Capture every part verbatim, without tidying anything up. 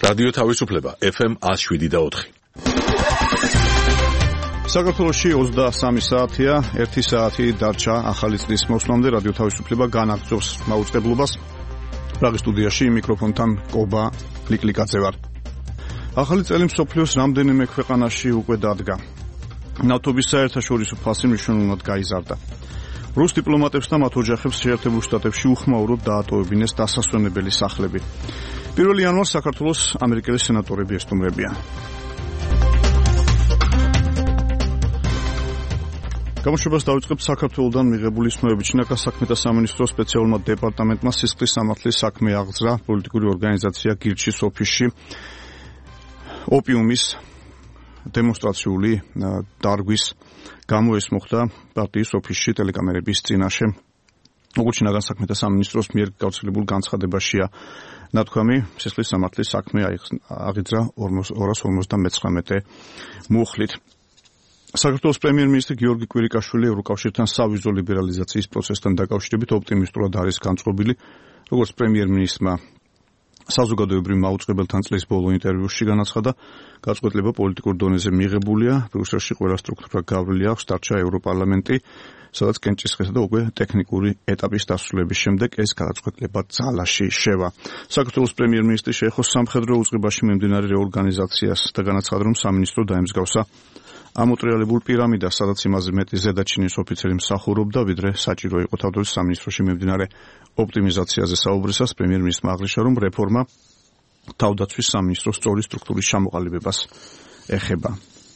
რადიო თავისუფლება ეფ ემ one oh seven და four. საქართველოში ოცდასამი საათია, ერთი საათი დარჩა ახალი წლის მოსვლამდე. რადიო თავისუფლება განაგრძობს მაუწყებლობას. პრაღის სტუდიაში მიკროფონთან კობა ლიკლიკაძე ვარ. ახალი წელი მსოფლიოს რამდენიმე ქვეყანაში უკვე დადგა. ნავთობის საერთაშორისო ფასი მნიშვნელოვნად გაიზარდა. რუს დიპლომატებს და მათ ოჯახებს შეერთებულ შტატებში უხმაუროდ დაატოვებინეს დასასვენებელი სახლები. პირველ იანვარს საქართველოს ამერიკელი სენატორები ესტუმრებიან. გამოშვებას დავიწყებთ საქართველოდან მიღებული ცნობებით. შინაგან საქმეთა სამინისტროს სპეციალურმა დეპარტამენტმა სისხლის სამართლის საქმე აღძრა პოლიტიკური ორგანიზაცია გირჩის ოფისში ოპიუმის დემონსტრაციული დარგვის გამო ეს მოხდა პარტიის ოფისში ტელეკამერების წინაშე. როგორც შინაგან საქმეთა სამინისტროს მიერ გავრცელებულ განცხადებაშია ნათქვამი, სისხლის სამართლის საქმე აღიძრა ორას ორმოცდამეცხრამეტე მუხლით. საქართველოს პრემიერ-მინისტრი გიორგი კვირიკაშვილი ევროკავშირთან სავიზო ლიბერალიზაციის პროცესთან დაკავშირებით ოპტიმისტურად არის განწყობილი. როგორც პრემიერ-მინისტრმა საზოგადოებრივ მაუწყებელთან წლის ბოლო ინტერვიუში განაცხადა, გაწყვეტილება პოლიტიკურ დონეზე მიღებულია, ბრიუსელში ყველა სტრუქტურა გავლილი აქვს, დარჩა ევროპარლამენტი, სადაც კენჭისყრისა და უკვე ტექნიკური ეტაპის დასრულების შემდეგ ეს გადაწყვეტილება ძალაში შევა. საქართველოს პრემიერ-მინისტრი შეეხო სამხედრო უწყებაში მიმდინარე რეორგანიზაციას და განაცხადა, რომ სამინისტრო დაემსგავსა ამოტრიალებულ პირამიდას, სადაც იმაზე მეტი ზედაჩინის ოფიცერი მსახურობდა, ვიდრე საჭირო იყო. თავდაცვის სამინისტროში მიმდინარე ოპტიმიზაციაზე საუბრისას პრემიერ-მინისტრმა აღნიშნა, რომ რეფორმა თავდაცვის სამინისტროს სწორი სტრუქტურის ჩამოყალიბებას ეხება.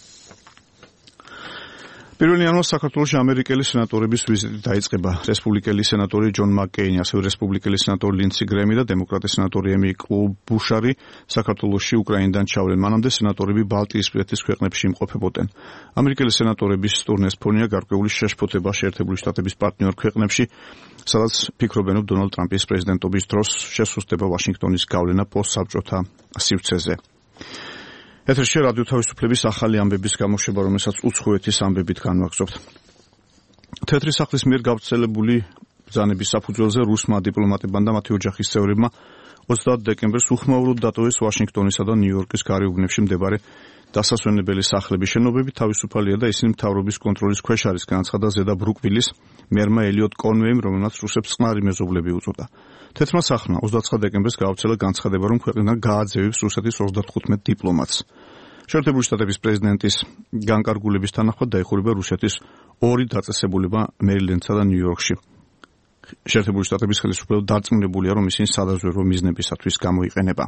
პირველ იანვარს საქართველოში ამერიკელი სენატორების ვიზიტი დაიწყება. რესპუბლიკელი სენატორი ჯონ მაკკეინი, ასევე რესპუბლიკელი სენატორი ლინდსი გრემი და დემოკრატი სენატორი ემი კლობუშარი საქართველოში უკრაინიდან ჩავლენ. მანამდე სენატორები ბალტიისპირეთის ქვეყნებში იმყოფებოდნენ. ამერიკელი სენატორების ტურნეს ფონია გარკვეული შეშფოთება შეერთებული შტატების პარტნიორ ქვეყნებში, სადაც ფიქრობენ, რომ დონალდ ტრამპის პრეზიდენტობის დროს შესუსტება ვაშინგტონის გავლენა პოსტსაბჭოთა სივრცეზე. ეთერში რადიო თავისუფლების ახალი ამბების გამოშვება, რომელსაც უცხოეთის ამბებით განვაგრძობთ. თეთრი სახლის მიერ გავრცელებული ბრძანების საფუძველზე რუსმა დიპლომატებმა და მათი ოჯახის წევრებმა ოცდაათ დეკემბერს უხმაუროდ დატოვეს ვაშინგტონისა და ნიუ-იორკის გარეუბნებში მდებარე დასასვენებელი სახლები. შენობები თავისუფალია და ისინი მთავრობის კონტროლის ქვეშ არის, განაცხადა ზედა ბრუკვილის მერმა ელიოტ კონვეიმ, რომელმაც რუსებს წყნარი მეზობლები უწოდა. თეთრმა სახლმა ოცდაათი დეკემბერს გაავრცელა განცხადება, რომ ქვეყნიდან გააძევებს რუსეთის ოცდათხუთმეტ დიპლომატს. შეერთებული შტატების პრეზიდენტის განკარგულების თანახმად დაიხურება რუსეთის ორი დაწესებულება მერილენდსა და ნიუ-იორკში. შეერთებული შტატების ხელისუფლება დარწმუნებულია, რომ ისინი სადაზვერვო მიზნებისათვის გამოიყენება.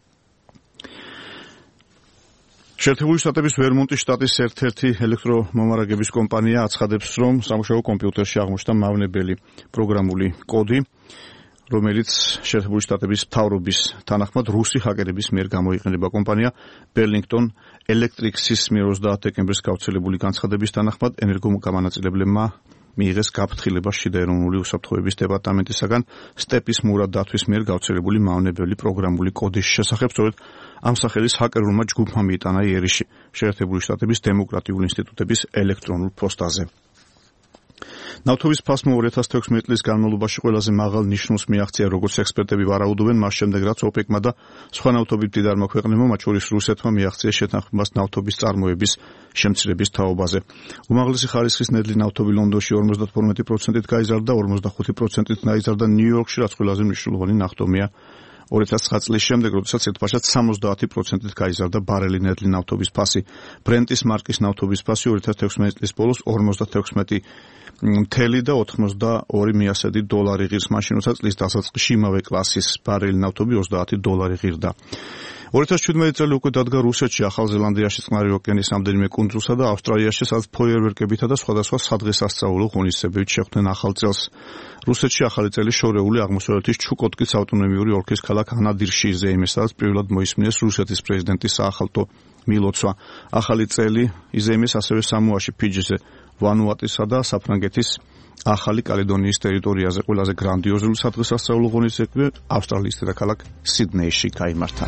შეერთებული შტატების ვერმონტის შტატის ერთ-ერთი ელექტრომომარაგების კომპანია აცხადებს, რომ სამუშაო კომპიუტერში აღმოჩნდა მავნებელი პროგრამული კოდი, რომელიც შეერთებული შტატების მთავრობის თანახმად რუსი ჰაკერების მიერ გამოიყენება. კომპანია ბერლინგტონ ელექტრიქსის მიერ ოცდაათი დეკემბერს გავრცელებული განცხადების თანახმად ენერგოგამანაწილებლებმა მიიღეს გაფრთხილება შიდა ეროვნული უსაფრთხოების დეპარტამენტისაგან სტეპის მურად დათვის მიერ გავრცელებული მავნებელი პროგრამული კოდის შესახებ. სწორედ ამ სახელის ჰაკერულმა ჯგუფმა მიიტანა იერიში შეერთებული შტატების დემოკრატიული ინსტიტუტების ელექტრონულ პოსტაზე. ნავთობის ფასმა ორი ათას თექვსმეტი წლის განმავლობაში ყველაზე მაღალ ნიშნულს მიაღწია, როგორც ექსპერტები ვარაუდობენ, მას შემდეგ რაც ოპეკმა და სხვა ნავთობის მდიდარმა ქვეყნებმა, მათ შორის რუსეთმა, მიაღწია შეთანხმებას ნავთობის წარმოების შემცირების თაობაზე. უმაღლესი ხარისხის ნედლი ნავთობი ლონდონში ორმოცდათორმეტი პროცენტით გაიზარდა, ორმოცდახუთი პროცენტით გაიზარდა ნიუ-იორკში, რაც ყველაზე მნიშვნელოვანი ნახტომია ორი ათას ცხრა წლის შემდეგ, როდესაც ერთბაშად სამოცდაათი პროცენტით გაიზარდა ბარელი ნედლი ნავთობის ფასი. ბრენტის მარკის ნავთობის ფასი ორი ათას თექვსმეტი წლის ბოლოს ორმოცდათექვსმეტი მთელი და ოთხმოცდაორი მიასედი დოლარი ღირს, მაშინ როცა წლის დასაწყისში იმავე კლასის ბარელი ნავთობი ოცდაათი დოლარი ღირდა. ორი ათას შვიდმეტი წელი უკვე დადგა რუსეთში, ახალ ზელანდიაში, წყნარი ოკეანის რამდენიმე კუნძულსა და ავსტრალიაში, სადაც ფოიერვერკებითა და სხვადასხვა სადღესასწაულო ღონისძიებებით შეხვდნენ ახალ წელს. რუსეთში ახალი წელი შორეული აღმოსავლეთის ჩუკოტკის ავტონომიური ოლქის ქალაქ ანადირში იზეიმეს, სადაც პირველად მოისმინეს რუსეთის პრეზიდენტის საახალწლო მილოცვა. ახალი წელი იზეიმეს ასევე სამოაში, ფიჯიზე, ვანუატუსა და საფრანგეთის ახალი კალედონიის ტერიტორიაზე. ყველაზე გრანდიოზული სადღესასწაულო ღონისძიებები ავსტრალიის დედაქალაქ სიდნეიში გაიმართა.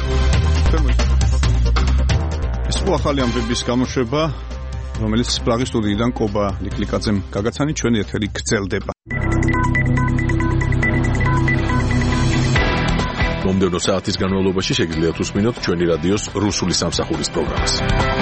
ეს იყო ახალი ამბების გამოშვება, რომელიც პრაღის სტუდიიდან კობა ლიკლიკაძემ გაგაცანი, ჩვენი ეთერი გრძელდება. მომდევნო საათის განმავლობაში შეგიძლიათ უსმინოთ ჩვენი რადიოს რუსული სამსახურის პროგრამას.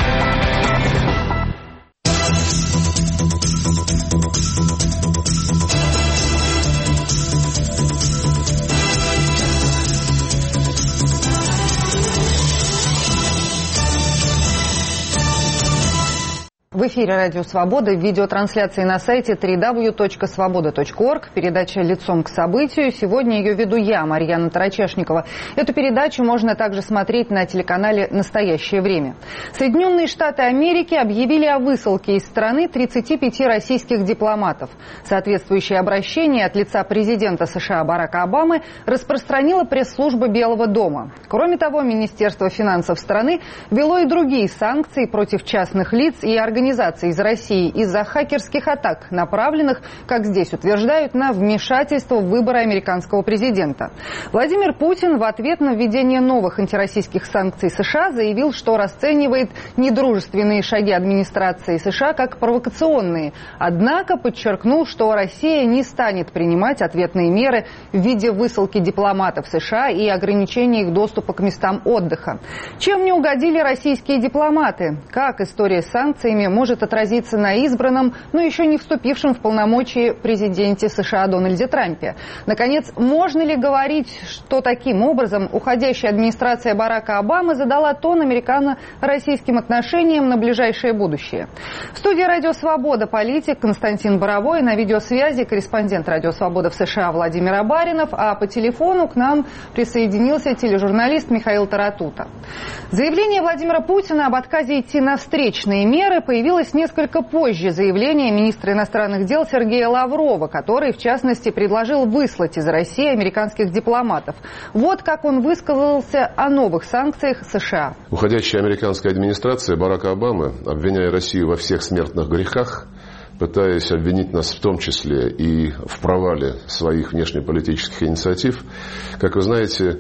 В эфире «Радио Свобода», в видеотрансляции на сайте дабл ю дабл ю дабл ю точка свобода точка орг. Передача «Лицом к событию». Сегодня ее веду я, Марьяна Тарачешникова. Эту передачу можно также смотреть на телеканале «Настоящее время». Соединенные Штаты Америки объявили о высылке из страны тридцати пяти российских дипломатов. Соответствующее обращение от лица президента США Барака Обамы распространила пресс-служба Белого дома. Кроме того, Министерство финансов страны ввело и другие санкции против частных лиц и организаций из России из-за хакерских атак, направленных, как здесь утверждают, на вмешательство в выборы американского президента. Владимир Путин в ответ на введение новых антироссийских санкций США заявил, что расценивает недружественные шаги администрации США как провокационные. Однако подчеркнул, что Россия не станет принимать ответные меры в виде высылки дипломатов США и ограничения их доступа к местам отдыха. Чем не угодили российские дипломаты? Как история с санкциями может отразиться на избранном, но еще не вступившем в полномочия президенте США Дональде Трампе? Наконец, можно ли говорить, что таким образом уходящая администрация Барака Обамы задала тон американо-российским отношениям на ближайшее будущее? В студии «Радио Свобода» политик Константин Боровой, на видеосвязи корреспондент «Радио Свобода» в США Владимир Абаринов, а по телефону к нам присоединился тележурналист Михаил Таратута. Заявление Владимира Путина об отказе идти на встречные меры появилось несколько позже заявления министра иностранных дел Сергея Лаврова, который, в частности, предложил выслать из России американских дипломатов. Вот как он высказался о новых санкциях США. Уходящая американская администрация Барака Обамы, обвиняя Россию во всех смертных грехах, пытаясь обвинить нас в том числе и в провале своих внешнеполитических инициатив, как вы знаете,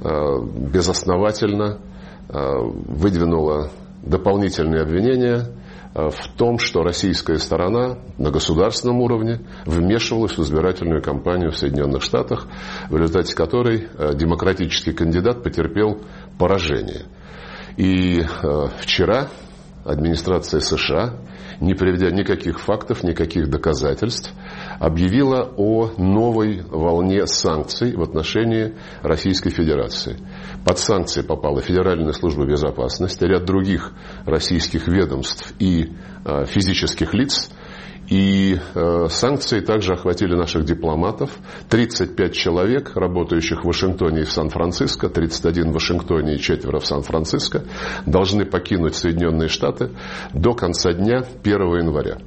безосновательно выдвинула дополнительные обвинения в том, что российская сторона на государственном уровне вмешивалась в избирательную кампанию в Соединенных Штатах, в результате которой демократический кандидат потерпел поражение. И вчера администрация США, не приведя никаких фактов, никаких доказательств, объявила о новой волне санкций в отношении Российской Федерации. Под санкции попала Федеральная служба безопасности, ряд других российских ведомств и э, физических лиц. И э, санкции также охватили наших дипломатов. тридцать пять человек, работающих в Вашингтоне и в Сан-Франциско, тридцать один в Вашингтоне и четверо в Сан-Франциско, должны покинуть Соединенные Штаты до конца дня первого января.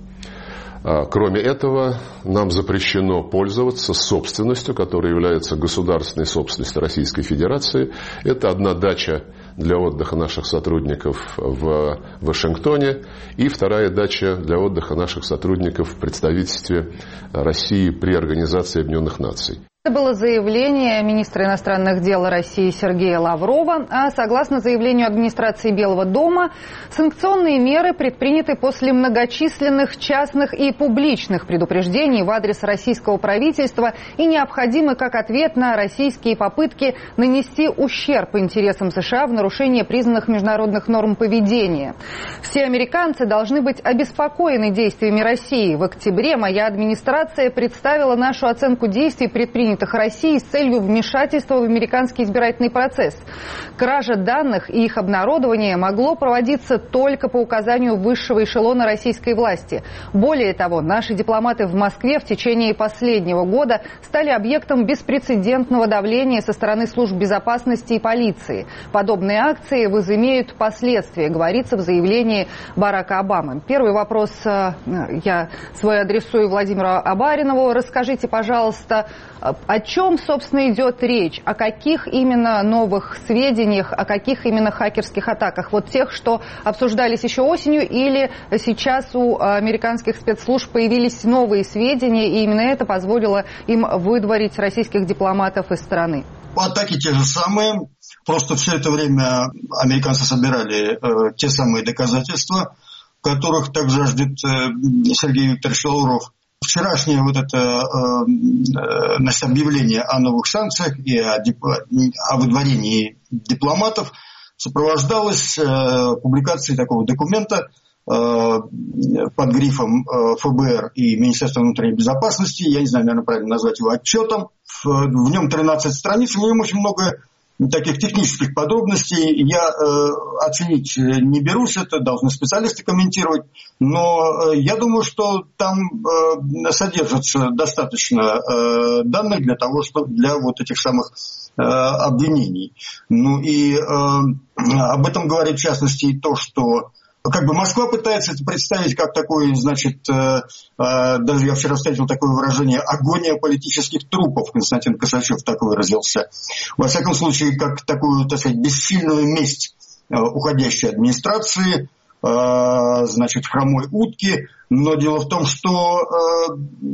Кроме этого, нам запрещено пользоваться собственностью, которая является государственной собственностью Российской Федерации. Это одна дача для отдыха наших сотрудников в Вашингтоне и вторая дача для отдыха наших сотрудников в представительстве России при Организации Объединенных Наций. Это было заявление министра иностранных дел России Сергея Лаврова. А согласно заявлению администрации Белого дома, санкционные меры предприняты после многочисленных частных и публичных предупреждений в адрес российского правительства и необходимы как ответ на российские попытки нанести ущерб интересам США в нарушении признанных международных норм поведения. Все американцы должны быть обеспокоены действиями России. В октябре моя администрация представила нашу оценку действий, предпринятых России с целью вмешательства в американский избирательный процесс. Кража данных и их обнародование могло проводиться только по указанию высшего эшелона российской власти. Более того, наши дипломаты в Москве в течение последнего года стали объектом беспрецедентного давления со стороны служб безопасности и полиции. Подобные акции возымеют последствия, говорится в заявлении Барака Обамы. Первый вопрос я свой адресую Владимиру Абаринову. Расскажите, пожалуйста, о чем, собственно, идет речь? О каких именно новых сведениях, о каких именно хакерских атаках? Вот тех, что обсуждались еще осенью, или сейчас у американских спецслужб появились новые сведения, и именно это позволило им выдворить российских дипломатов из страны? Атаки те же самые, просто все это время американцы собирали э, те самые доказательства, которых так жаждет э, Сергей Викторович Лавров. Вчерашнее вот это э, значит, объявление о новых санкциях и о, дип... о выдворении дипломатов сопровождалось э, публикацией такого документа э, под грифом э, эф бэ эр и Министерства внутренней безопасности. Я не знаю, наверное, правильно назвать его отчетом. В, в нем тринадцать страниц, в нем очень много таких технических подробностей. Я э, оценить не берусь, это должны специалисты комментировать, но э, я думаю, что там э, содержится достаточно э, данных для того, чтобы для вот этих самых э, обвинений. Ну и э, об этом говорит в частности и то, что как бы Москва пытается это представить как такой, значит, э, э, даже я вчера встретил такое выражение, агония политических трупов, Константин Косачев так выразился. Во всяком случае, как такую, так сказать, бессильную месть э, уходящей администрации, э, значит, хромой утки. Но дело в том, что э,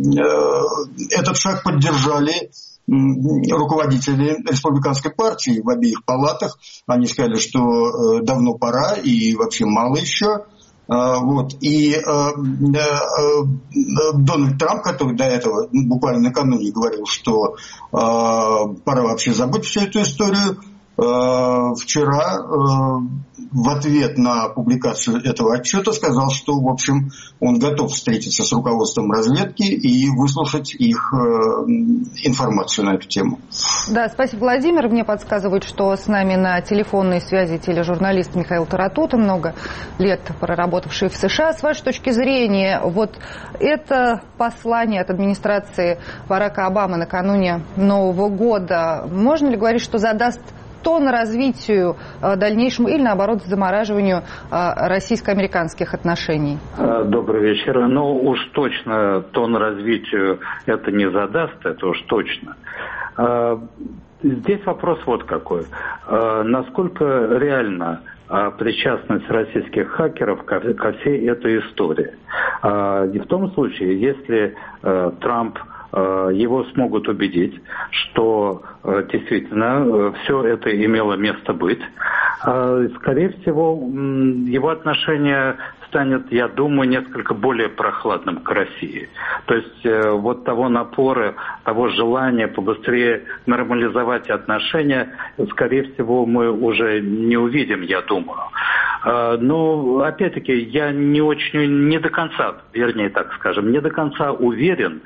э, этот шаг поддержали руководители республиканской партии в обеих палатах. Они сказали, что э, давно пора и вообще мало еще. Э, вот. И э, э, Дональд Трамп, который до этого буквально накануне говорил, что э, пора вообще забыть всю эту историю, э, вчера э, в ответ на публикацию этого отчета сказал, что, в общем, он готов встретиться с руководством разведки и выслушать их э, информацию на эту тему. Да, спасибо, Владимир. Мне подсказывают, что с нами на телефонной связи тележурналист Михаил Таратута, много лет проработавший в США. С вашей точки зрения, вот это послание от администрации Барака Обамы накануне Нового года, можно ли говорить, что задаст тон развитию дальнейшему или, наоборот, замораживанию российско-американских отношений? Добрый вечер. Ну, уж точно тон развитию это не задаст, это уж точно. Здесь вопрос вот какой. Насколько реально причастность российских хакеров ко всей этой истории? И в том случае, если Трамп его смогут убедить, что действительно все это имело место быть. Скорее всего, его отношение станет, я думаю, несколько более прохладным к России. То есть вот того напора, того желания побыстрее нормализовать отношения, скорее всего, мы уже не увидим, я думаю. Но, опять-таки, я не очень, не до конца, вернее так скажем, не до конца уверен,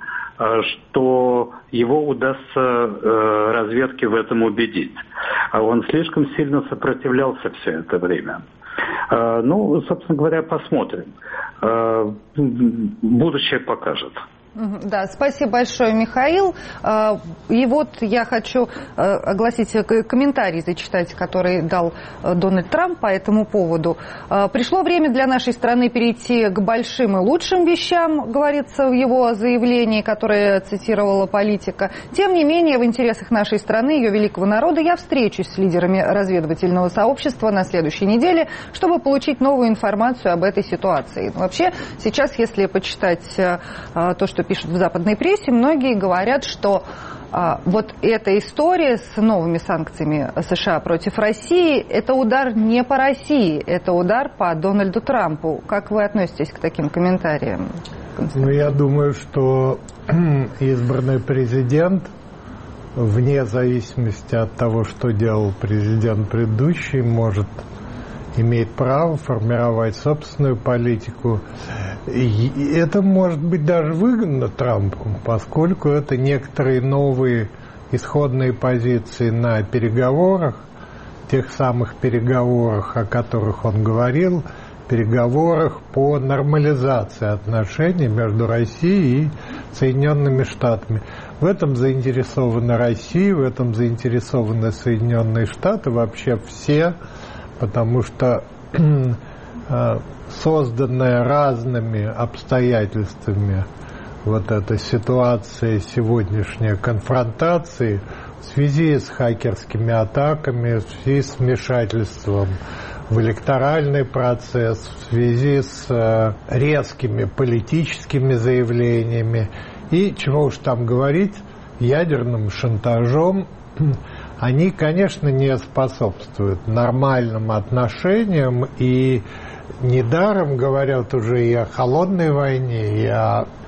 что его удастся э, разведке в этом убедить. Он слишком сильно сопротивлялся все это время. Э, ну, собственно говоря, посмотрим. Э, будущее покажет. Да, спасибо большое, Михаил. И вот я хочу огласить комментарий, зачитать, который дал Дональд Трамп по этому поводу. Пришло время для нашей страны перейти к большим и лучшим вещам, говорится в его заявлении, которое цитировала Политика. Тем не менее, в интересах нашей страны, ее великого народа, я встречусь с лидерами разведывательного сообщества на следующей неделе, чтобы получить новую информацию об этой ситуации. Вообще, сейчас, если почитать то, что пишут в западной прессе, многие говорят, что а, вот эта история с новыми санкциями США против России, это удар не по России, это удар по Дональду Трампу. Как вы относитесь к таким комментариям? Ну, я думаю, что избранный президент, вне зависимости от того, что делал президент предыдущий, может имеет право формировать собственную политику. И это может быть даже выгодно Трампу, поскольку это некоторые новые исходные позиции на переговорах, тех самых переговорах, о которых он говорил, переговорах по нормализации отношений между Россией и Соединенными Штатами. В этом заинтересована Россия, в этом заинтересованы Соединенные Штаты, вообще все, потому что созданная разными обстоятельствами вот эта ситуация сегодняшней конфронтации в связи с хакерскими атаками, в связи с вмешательством в электоральный процесс, в связи с резкими политическими заявлениями и, чего уж там говорить, ядерным шантажом, они, конечно, не способствуют нормальным отношениям, и недаром говорят уже и о холодной войне, и о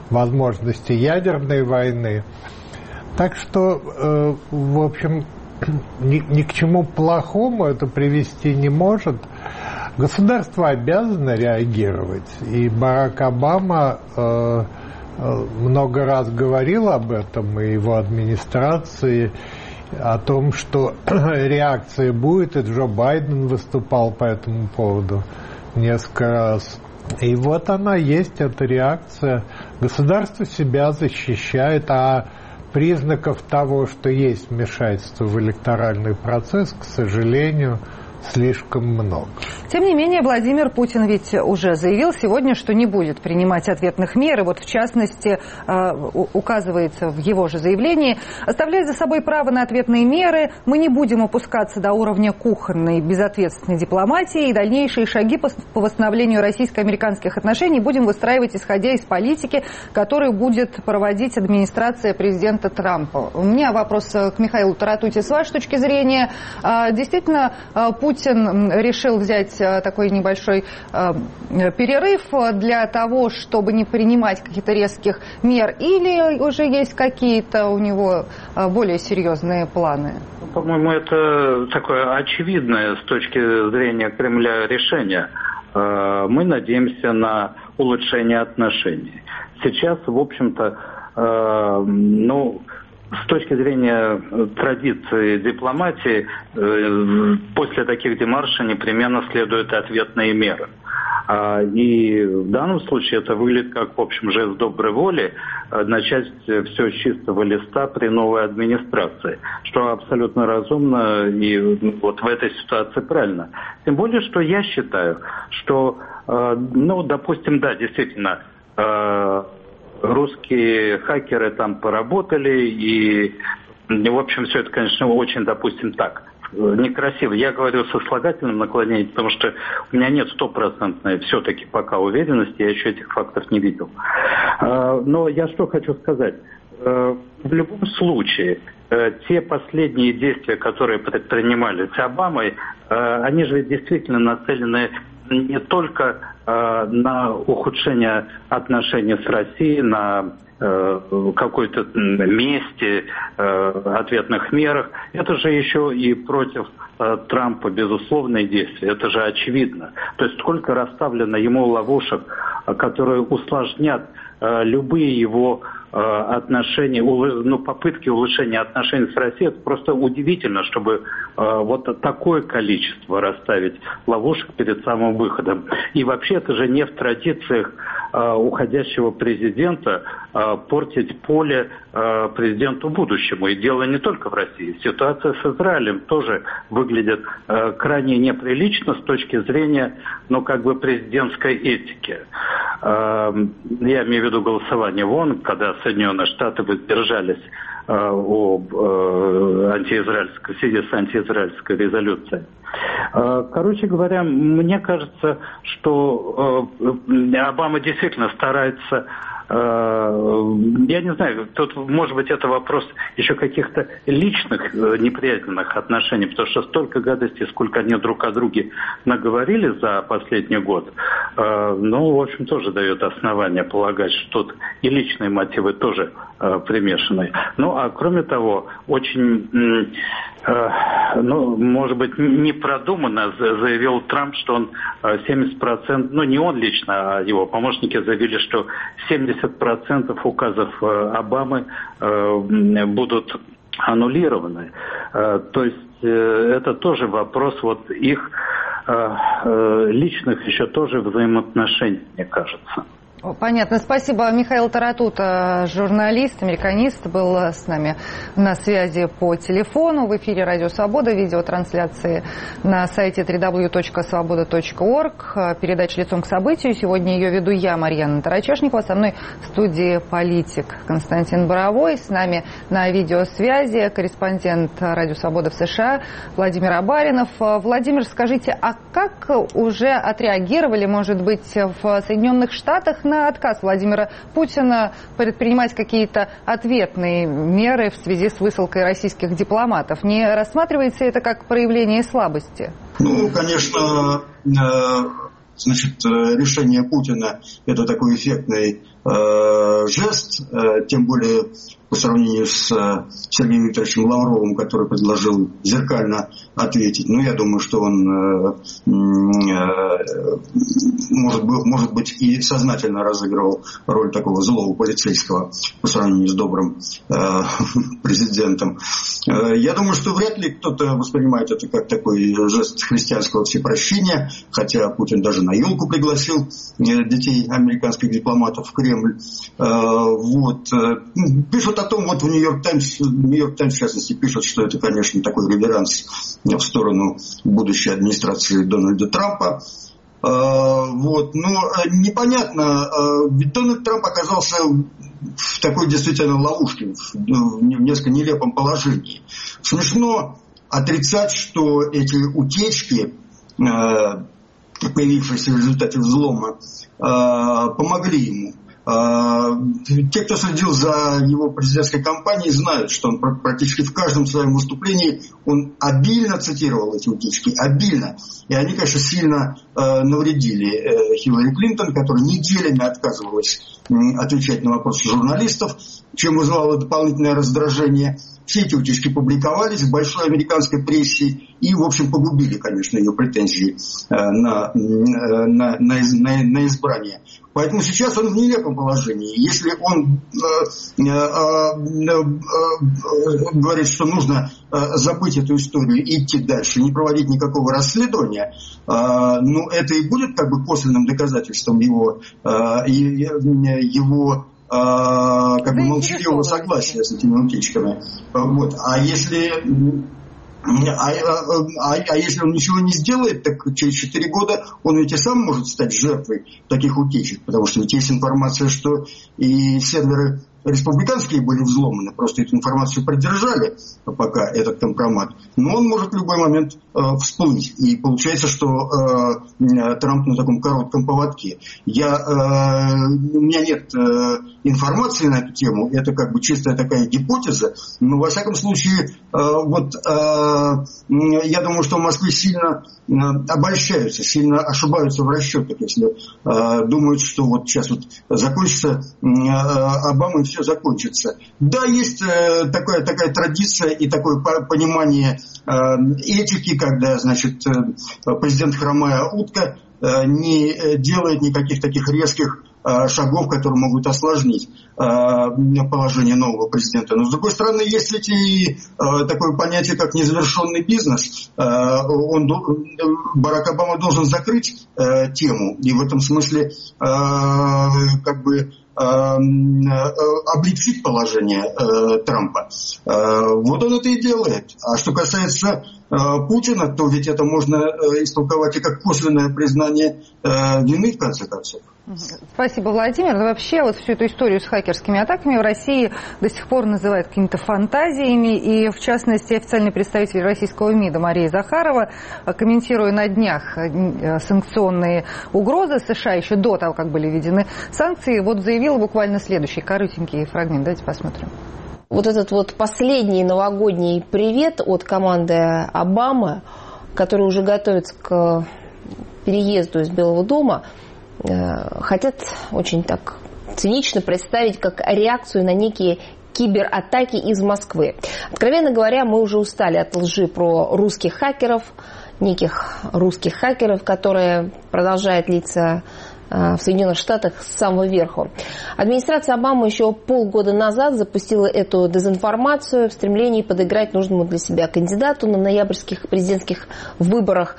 возможности ядерной войны. Так что, э, в общем, ни, ни к чему плохому это привести не может. Государство обязано реагировать. И Барак Обама э, много раз говорил об этом, и его администрации, о том, что реакция будет, и Джо Байден выступал по этому поводу несколько раз. И вот она есть, эта реакция. Государство себя защищает, а признаков того, что есть вмешательство в электоральный процесс, к сожалению, слишком много. Тем не менее, Владимир Путин ведь уже заявил сегодня, что не будет принимать ответных мер. И вот, в частности, указывается в его же заявлении: оставляя за собой право на ответные меры, мы не будем опускаться до уровня кухонной безответственной дипломатии, и дальнейшие шаги по восстановлению российско-американских отношений будем выстраивать, исходя из политики, которую будет проводить администрация президента Трампа. У меня вопрос к Михаилу Таратуте. С вашей точки зрения, действительно, Путин Путин решил взять такой небольшой перерыв для того, чтобы не принимать каких-то резких мер, или уже есть какие-то у него более серьезные планы? По-моему, это такое очевидное с точки зрения Кремля решение. Мы надеемся на улучшение отношений. Сейчас, в общем-то, ну... С точки зрения традиции дипломатии, после таких демаршей непременно следуют ответные меры. И в данном случае это выглядит как, в общем, жест доброй воли начать все с чистого листа при новой администрации, что абсолютно разумно и вот в этой ситуации правильно. Тем более, что я считаю, что, ну, допустим, да, действительно, русские хакеры там поработали, и, в общем, все это, конечно, очень, допустим, так, некрасиво. Я говорю со слагательным наклонением, потому что у меня нет стопроцентной все-таки пока уверенности, я еще этих фактов не видел. Но я что хочу сказать. В любом случае, те последние действия, которые предпринимались Обамой, они же действительно нацелены не только э, на ухудшение отношений с Россией, на э, какой-то месте, э, ответных мерах. Это же еще и против э, Трампа безусловные действия. Это же очевидно. То есть сколько расставлено ему ловушек, которые усложнят э, любые его отношения, ну, попытки улучшения отношений с Россией. Это просто удивительно, чтобы э, вот такое количество расставить ловушек перед самым выходом. И вообще это же не в традициях э, уходящего президента э, портить поле э, президенту будущему. И дело не только в России. Ситуация с Израилем тоже выглядит э, крайне неприлично с точки зрения, ну, как бы президентской этики. Э, я имею в виду голосование в ООН, когда Соединенные Штаты воздержались э, об э, антиизраильской, в связи с антиизраильской резолюцией. Э, короче говоря, мне кажется, что э, Обама действительно старается, э, я не знаю, тут, может быть, это вопрос еще каких-то личных э, неприятельных отношений, потому что столько гадостей, сколько они друг о друге наговорили за последний год, э, ну, в общем, тоже дает основание полагать, что тут и личные мотивы тоже э, примешаны. Ну, а кроме того, очень, э, ну, может быть, непродуманно заявил Трамп, что он семьдесят процентов, ну, не он лично, а его помощники заявили, что семьдесят процентов указов э, Обамы э, будут аннулированы. Э, то есть э, это тоже вопрос вот их э, э, личных еще тоже взаимоотношений, мне кажется. Понятно. Спасибо. Михаил Таратута, журналист, американист, был с нами на связи по телефону. В эфире Радио Свобода, видеотрансляции на сайте дабл ю дабл ю дабл ю точка свобода точка орг. Передача «Лицом к событию». Сегодня ее веду я, Марьяна Тарачешникова. Со мной в студии политик Константин Боровой. С нами на видеосвязи корреспондент Радио Свобода в США Владимир Абаринов. Владимир, скажите, а как уже отреагировали, может быть, в Соединенных Штатах на отказ Владимира Путина предпринимать какие-то ответные меры в связи с высылкой российских дипломатов? Не рассматривается это как проявление слабости? Ну, конечно, значит, решение Путина – это такой эффектный э, жест, э, тем более по сравнению с э, Сергеем Викторовичем Лавровым, который предложил зеркально ответить. Ну, я думаю, что он э, э, может, быть, может быть и сознательно разыгрывал роль такого злого полицейского по сравнению с добрым э, президентом. Э, я думаю, что вряд ли кто-то воспринимает это как такой жест христианского всепрощения, хотя Путин даже на елку пригласил детей американских дипломатов в Кремль. Э, вот. Пишут о том, вот в Нью-Йорк Таймс, Нью-Йорк Таймс в частности пишут, что это, конечно, такой реверанс в сторону будущей администрации Дональда Трампа. Вот. Но непонятно, ведь Дональд Трамп оказался в такой действительно ловушке, в несколько нелепом положении. Смешно отрицать, что эти утечки, появившиеся в результате взлома, помогли ему. Те, кто следил за его президентской кампанией, знают, что он практически в каждом своем выступлении он обильно цитировал эти утечки, обильно. И они, конечно, сильно э, навредили э, Хиллари Клинтон, которая неделями отказывалась э, отвечать на вопросы журналистов, чем вызывало дополнительное раздражение. Все эти утечки публиковались в большой американской прессе и, в общем, погубили, конечно, ее претензии э, на, э, на, на, на, на избрание. Поэтому сейчас он в нелепом положении. Если он э, э, э, э, говорит, что нужно э, забыть эту историю и идти дальше, не проводить никакого расследования, э, ну, это и будет как бы косвенным доказательством его, э, его как бы молчаливого согласия с этими утечками. Вот. А если, а, а, а если он ничего не сделает, так через четыре года он ведь и сам может стать жертвой таких утечек, потому что ведь есть информация, что и серверы республиканские были взломаны, просто эту информацию продержали пока, этот компромат. Но он может в любой момент э, всплыть. И получается, что э, Трамп на таком коротком поводке. Я, э, у меня нет э, информации на эту тему, это как бы чистая такая гипотеза, но во всяком случае, э, вот э, я думаю, что в Москве сильно э, обольщаются, сильно ошибаются в расчетах, если э, думают, что вот сейчас вот закончится э, Обама, все закончится. Да, есть э, такая, такая традиция и такое понимание э, этики, когда, значит, э, президент хромая утка э, не делает никаких таких резких э, шагов, которые могут осложнить э, положение нового президента. Но, с другой стороны, есть ведь и э, такое понятие, как незавершенный бизнес. Э, он, Барак Обама должен закрыть э, тему, и в этом смысле э, как бы облегчить положение э, Трампа. Э, вот он это и делает. А что касается э, Путина, то ведь это можно э, истолковать и как косвенное признание э, вины, в конце концов. Спасибо, Владимир. Но вообще вот всю эту историю с хакерскими атаками в России до сих пор называют какими-то фантазиями. И, в частности, официальный представитель российского МИДа Мария Захарова, комментируя на днях санкционные угрозы США еще до того, как были введены санкции, вот заявила буквально следующий коротенький фрагмент. Давайте посмотрим. Вот этот вот последний новогодний привет от команды Обамы, который уже готовится к переезду из Белого дома, хотят очень так цинично представить как реакцию на некие кибератаки из Москвы. Откровенно говоря, мы уже устали от лжи про русских хакеров, неких русских хакеров, которые продолжают литься в Соединенных Штатах с самого верху. Администрация Обамы еще полгода назад запустила эту дезинформацию в стремлении подыграть нужному для себя кандидату на ноябрьских президентских выборах.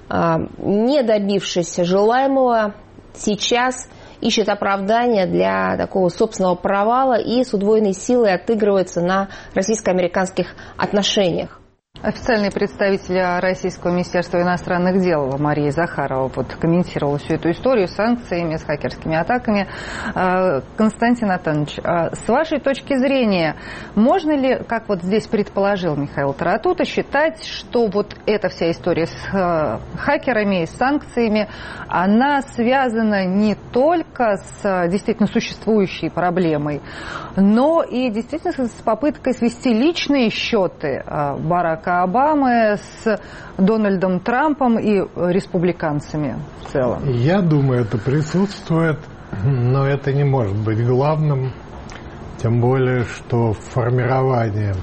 Не добившись желаемого, сейчас ищет оправдания для такого собственного провала и с удвоенной силой отыгрывается на российско-американских отношениях. Официальный представитель Российского министерства иностранных дел Мария Захарова вот комментировала всю эту историю с санкциями, с хакерскими атаками. Константин Антонович, с вашей точки зрения, можно ли, как вот здесь предположил Михаил Таратута, считать, что вот эта вся история с хакерами и с санкциями, она связана не только с действительно существующей проблемой, но и действительно с попыткой свести личные счеты Барака Обамы с Дональдом Трампом и республиканцами в целом? Я думаю, это присутствует. но это не может быть главным, тем более, что в формировании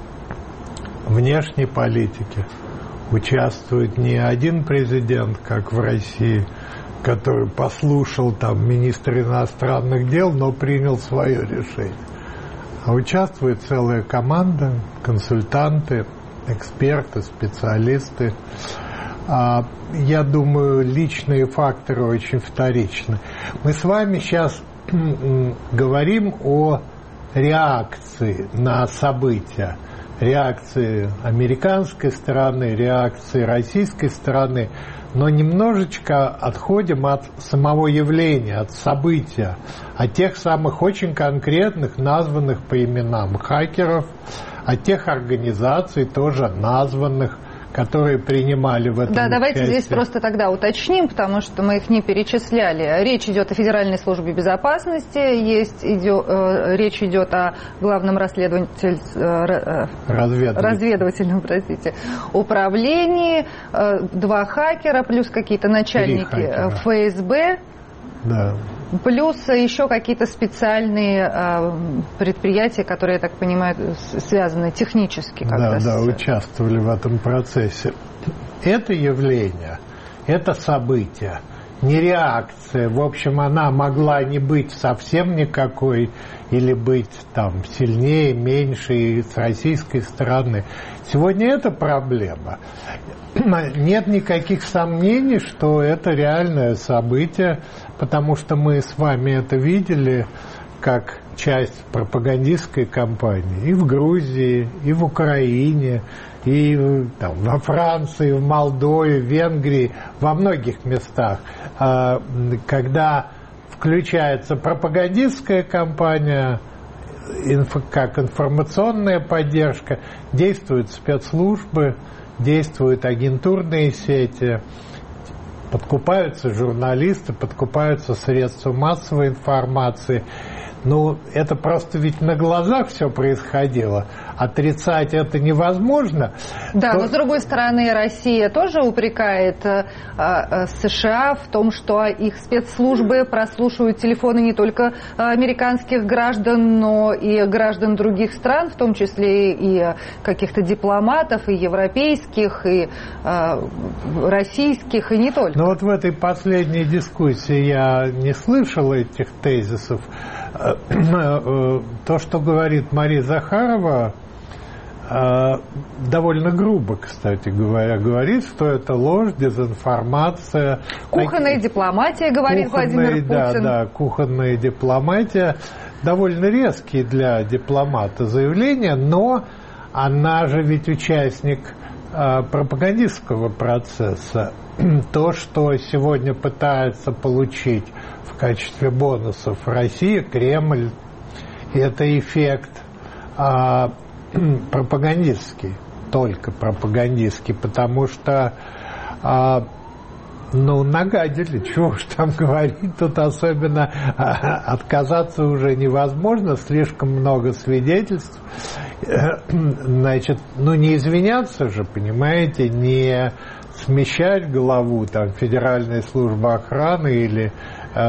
внешней политики участвует не один президент, как в России, который послушал там министра иностранных дел, но принял свое решение. А участвует целая команда, консультанты, эксперты, специалисты. А, я думаю, личные факторы очень вторичны. Мы с вами сейчас говорим о реакции на события. Реакции американской стороны, реакции российской стороны, но немножечко отходим от самого явления, от события, от тех самых очень конкретных, названных по именам хакеров, от тех организаций, тоже названных, которые принимали в этом Да, давайте участие. здесь просто тогда уточним, потому что мы их не перечисляли. Речь идет о Федеральной службе безопасности, есть, идет, э, речь идет о главном расследователь, э, Разведыватель. разведывательном простите, управлении, э, два хакера, плюс какие-то начальники эф эс бэ. Да. Плюс еще какие-то специальные э, предприятия, которые, я так понимаю, связаны технически как-то. Да, с... да, участвовали в этом процессе. Это явление, это событие, не реакция. В общем, она могла не быть совсем никакой, или быть там сильнее, меньше, и с российской стороны. Сегодня это проблема. Нет никаких сомнений, что это реальное событие, потому что мы с вами это видели как часть пропагандистской кампании и в Грузии, и в Украине, и там, во Франции, в Молдове, в Венгрии, во многих местах, когда включается пропагандистская кампания, как информационная поддержка, действуют спецслужбы, действуют агентурные сети, подкупаются журналисты, подкупаются средства массовой информации. Ну, это просто ведь на глазах все происходило. Отрицать это невозможно. Да, То... но с другой стороны, Россия тоже упрекает э, э, США в том, что их спецслужбы прослушивают телефоны не только американских граждан, но и граждан других стран, в том числе и каких-то дипломатов, и европейских, и э, российских, и не только. Но вот в этой последней дискуссии я не слышал этих тезисов. То, что говорит Мария Захарова, довольно грубо, кстати говоря, говорит, что это ложь, дезинформация. Кухонная так... дипломатия, говорит кухонная, Владимир Путин. Да, да, кухонная дипломатия. Довольно резкие для дипломата заявления, но она же ведь участник э, пропагандистского процесса. То, что сегодня пытается получить в качестве бонусов Россия, Кремль, это эффект а, пропагандистский, только пропагандистский, потому что а, ну, нагадили, чего уж там говорить, тут особенно а, отказаться уже невозможно, слишком много свидетельств. Значит, ну не извиняться же, понимаете, не смещать главу там Федеральной службы охраны или э,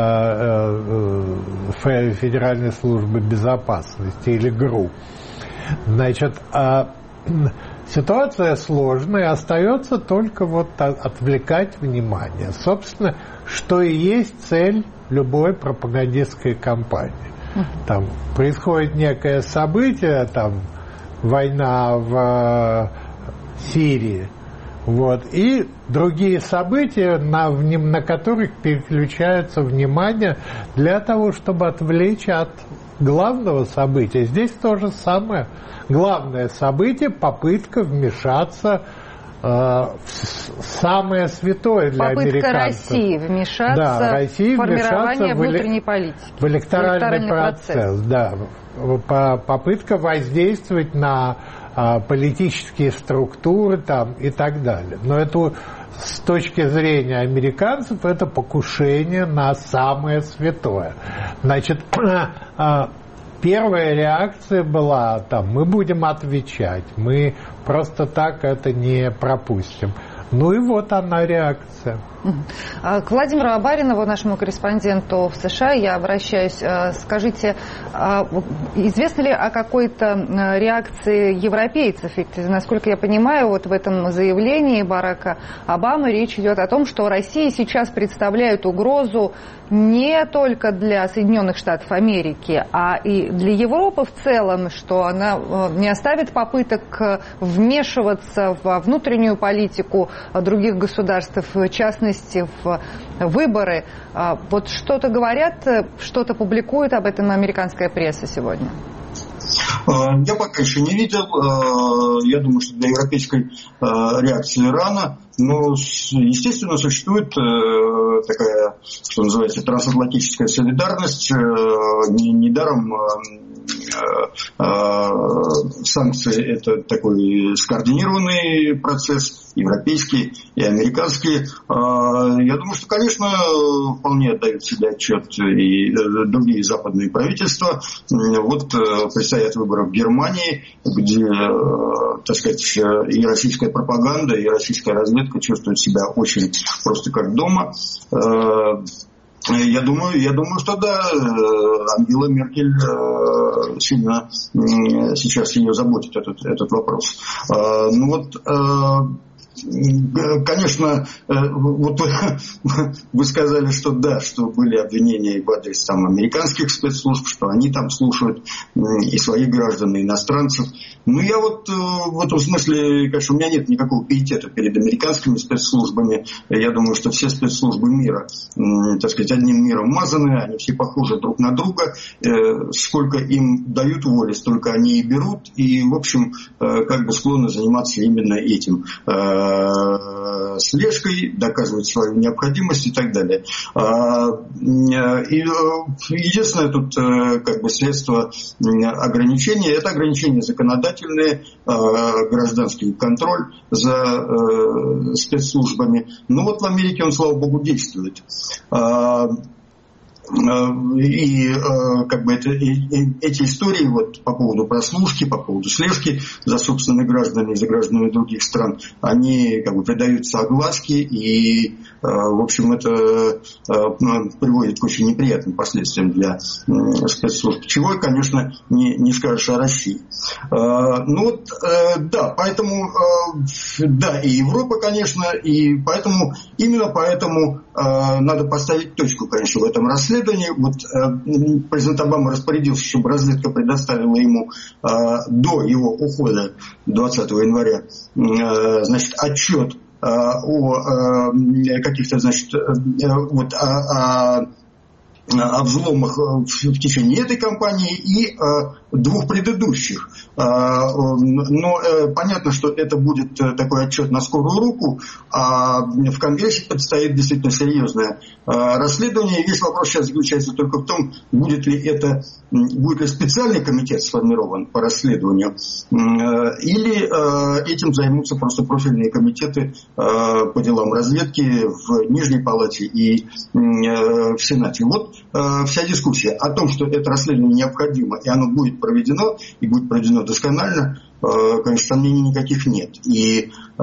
э, Федеральной службы безопасности или ГРУ. Значит, э, ситуация сложная, остается только вот отвлекать внимание. Собственно, что и есть цель любой пропагандистской кампании. Там происходит некое событие, там война в Сирии, вот, и другие события, на, на которых переключается внимание для того, чтобы отвлечь от главного события. Здесь то же самое. Главное событие – попытка вмешаться э, в самое святое для попытка американцев. России вмешаться да, России в формирование вмешаться внутренней политики. В электоральный, электоральный процесс. процесс да. Попытка воздействовать на а, политические структуры там, и так далее. Но это с точки зрения американцев это покушение на самое святое. Значит, а, первая реакция была, там, мы будем отвечать, мы просто так это не пропустим. Ну и вот она реакция. К Владимиру Абаринову, нашему корреспонденту в США, я обращаюсь. Скажите, известно ли о какой-то реакции европейцев? Ведь, насколько я понимаю, вот в этом заявлении Барака Обамы речь идет о том, что Россия сейчас представляет угрозу не только для Соединенных Штатов Америки, а и для Европы в целом, что она не оставит попыток вмешиваться во внутреннюю политику других государств, в частности, в выборы. Вот что-то говорят, что-то публикует об этом американская пресса сегодня? Я пока еще не видел. Я думаю, что для европейской реакции рано. Но, естественно, существует такая, что называется, трансатлантическая солидарность. Недаром санкции – это такой скоординированный процесс, европейский и американский. Я думаю, что, конечно, вполне отдают себе отчет и другие западные правительства. Вот предстоят выборы в Германии, где, так сказать, и российская пропаганда, и российская разведка чувствуют себя очень просто как дома. Я думаю, я думаю, что да, Ангела Меркель сильно сейчас ее заботит этот, этот вопрос. Ну вот, конечно, вот вы сказали, что да, что были обвинения в адрес там американских спецслужб, что они там слушают и своих граждан, и иностранцев. Ну, я вот в этом смысле, конечно, у меня нет никакого пиетета перед американскими спецслужбами. Я думаю, что все спецслужбы мира, так сказать, одним миром мазаны, они все похожи друг на друга. Сколько им дают воли, столько они и берут. И, в общем, как бы склонны заниматься именно этим. Слежкой, доказывать свою необходимость и так далее. И единственное тут как бы средство ограничения, это ограничения законодательные, гражданский контроль за спецслужбами. Ну вот в Америке он, слава богу, действует. И как бы это, и, эти истории вот, по поводу прослушки, по поводу слежки за собственными гражданами и за гражданами других стран, они как бы придаются огласке, и в общем это приводит к очень неприятным последствиям для спецслужб. Чего, конечно, не, не скажешь о России. Ну вот, да, поэтому, да, и Европа, конечно, и поэтому, именно поэтому надо поставить точку, конечно, в этом расследовании. Вот э, президент Обама распорядился, чтобы разведка предоставила ему э, до его ухода двадцатого января э, значит, отчет э, о э, каких-то, значит, э, вот, о, о, о взломах в, в течение этой кампании и э, двух предыдущих. Э, но э, понятно, что это будет э, такой отчет на скорую руку, а в Конгрессе предстоит действительно серьезное э, расследование. И весь вопрос сейчас заключается только в том, будет ли это, будет ли специальный комитет сформирован по расследованию, э, или э, этим займутся просто профильные комитеты э, по делам разведки в Нижней Палате и э, в Сенате. Вот э, вся дискуссия о том, что это расследование необходимо, и оно будет проведено, и будет проведено досконально, э, конечно, сомнений никаких нет. И э,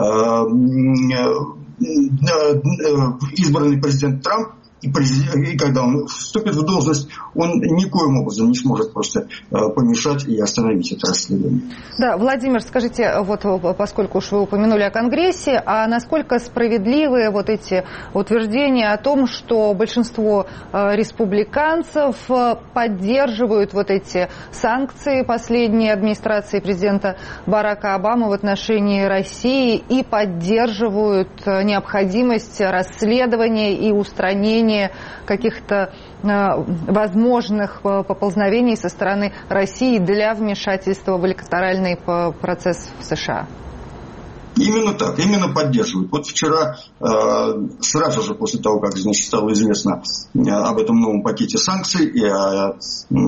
избранный президент Трамп, и, президент, и когда он вступит в должность, он никоим образом не сможет просто помешать и остановить это расследование. Да, Владимир, скажите, вот поскольку уж вы упомянули о Конгрессе, а насколько справедливы вот эти утверждения о том, что большинство республиканцев поддерживают вот эти санкции последней администрации президента Барака Обамы в отношении России и поддерживают необходимость расследования и устранения каких-то возможных поползновений со стороны России для вмешательства в электоральный процесс в США? Именно так, именно поддерживают. Вот вчера, сразу же после того, как, значит, стало известно об этом новом пакете санкций и о,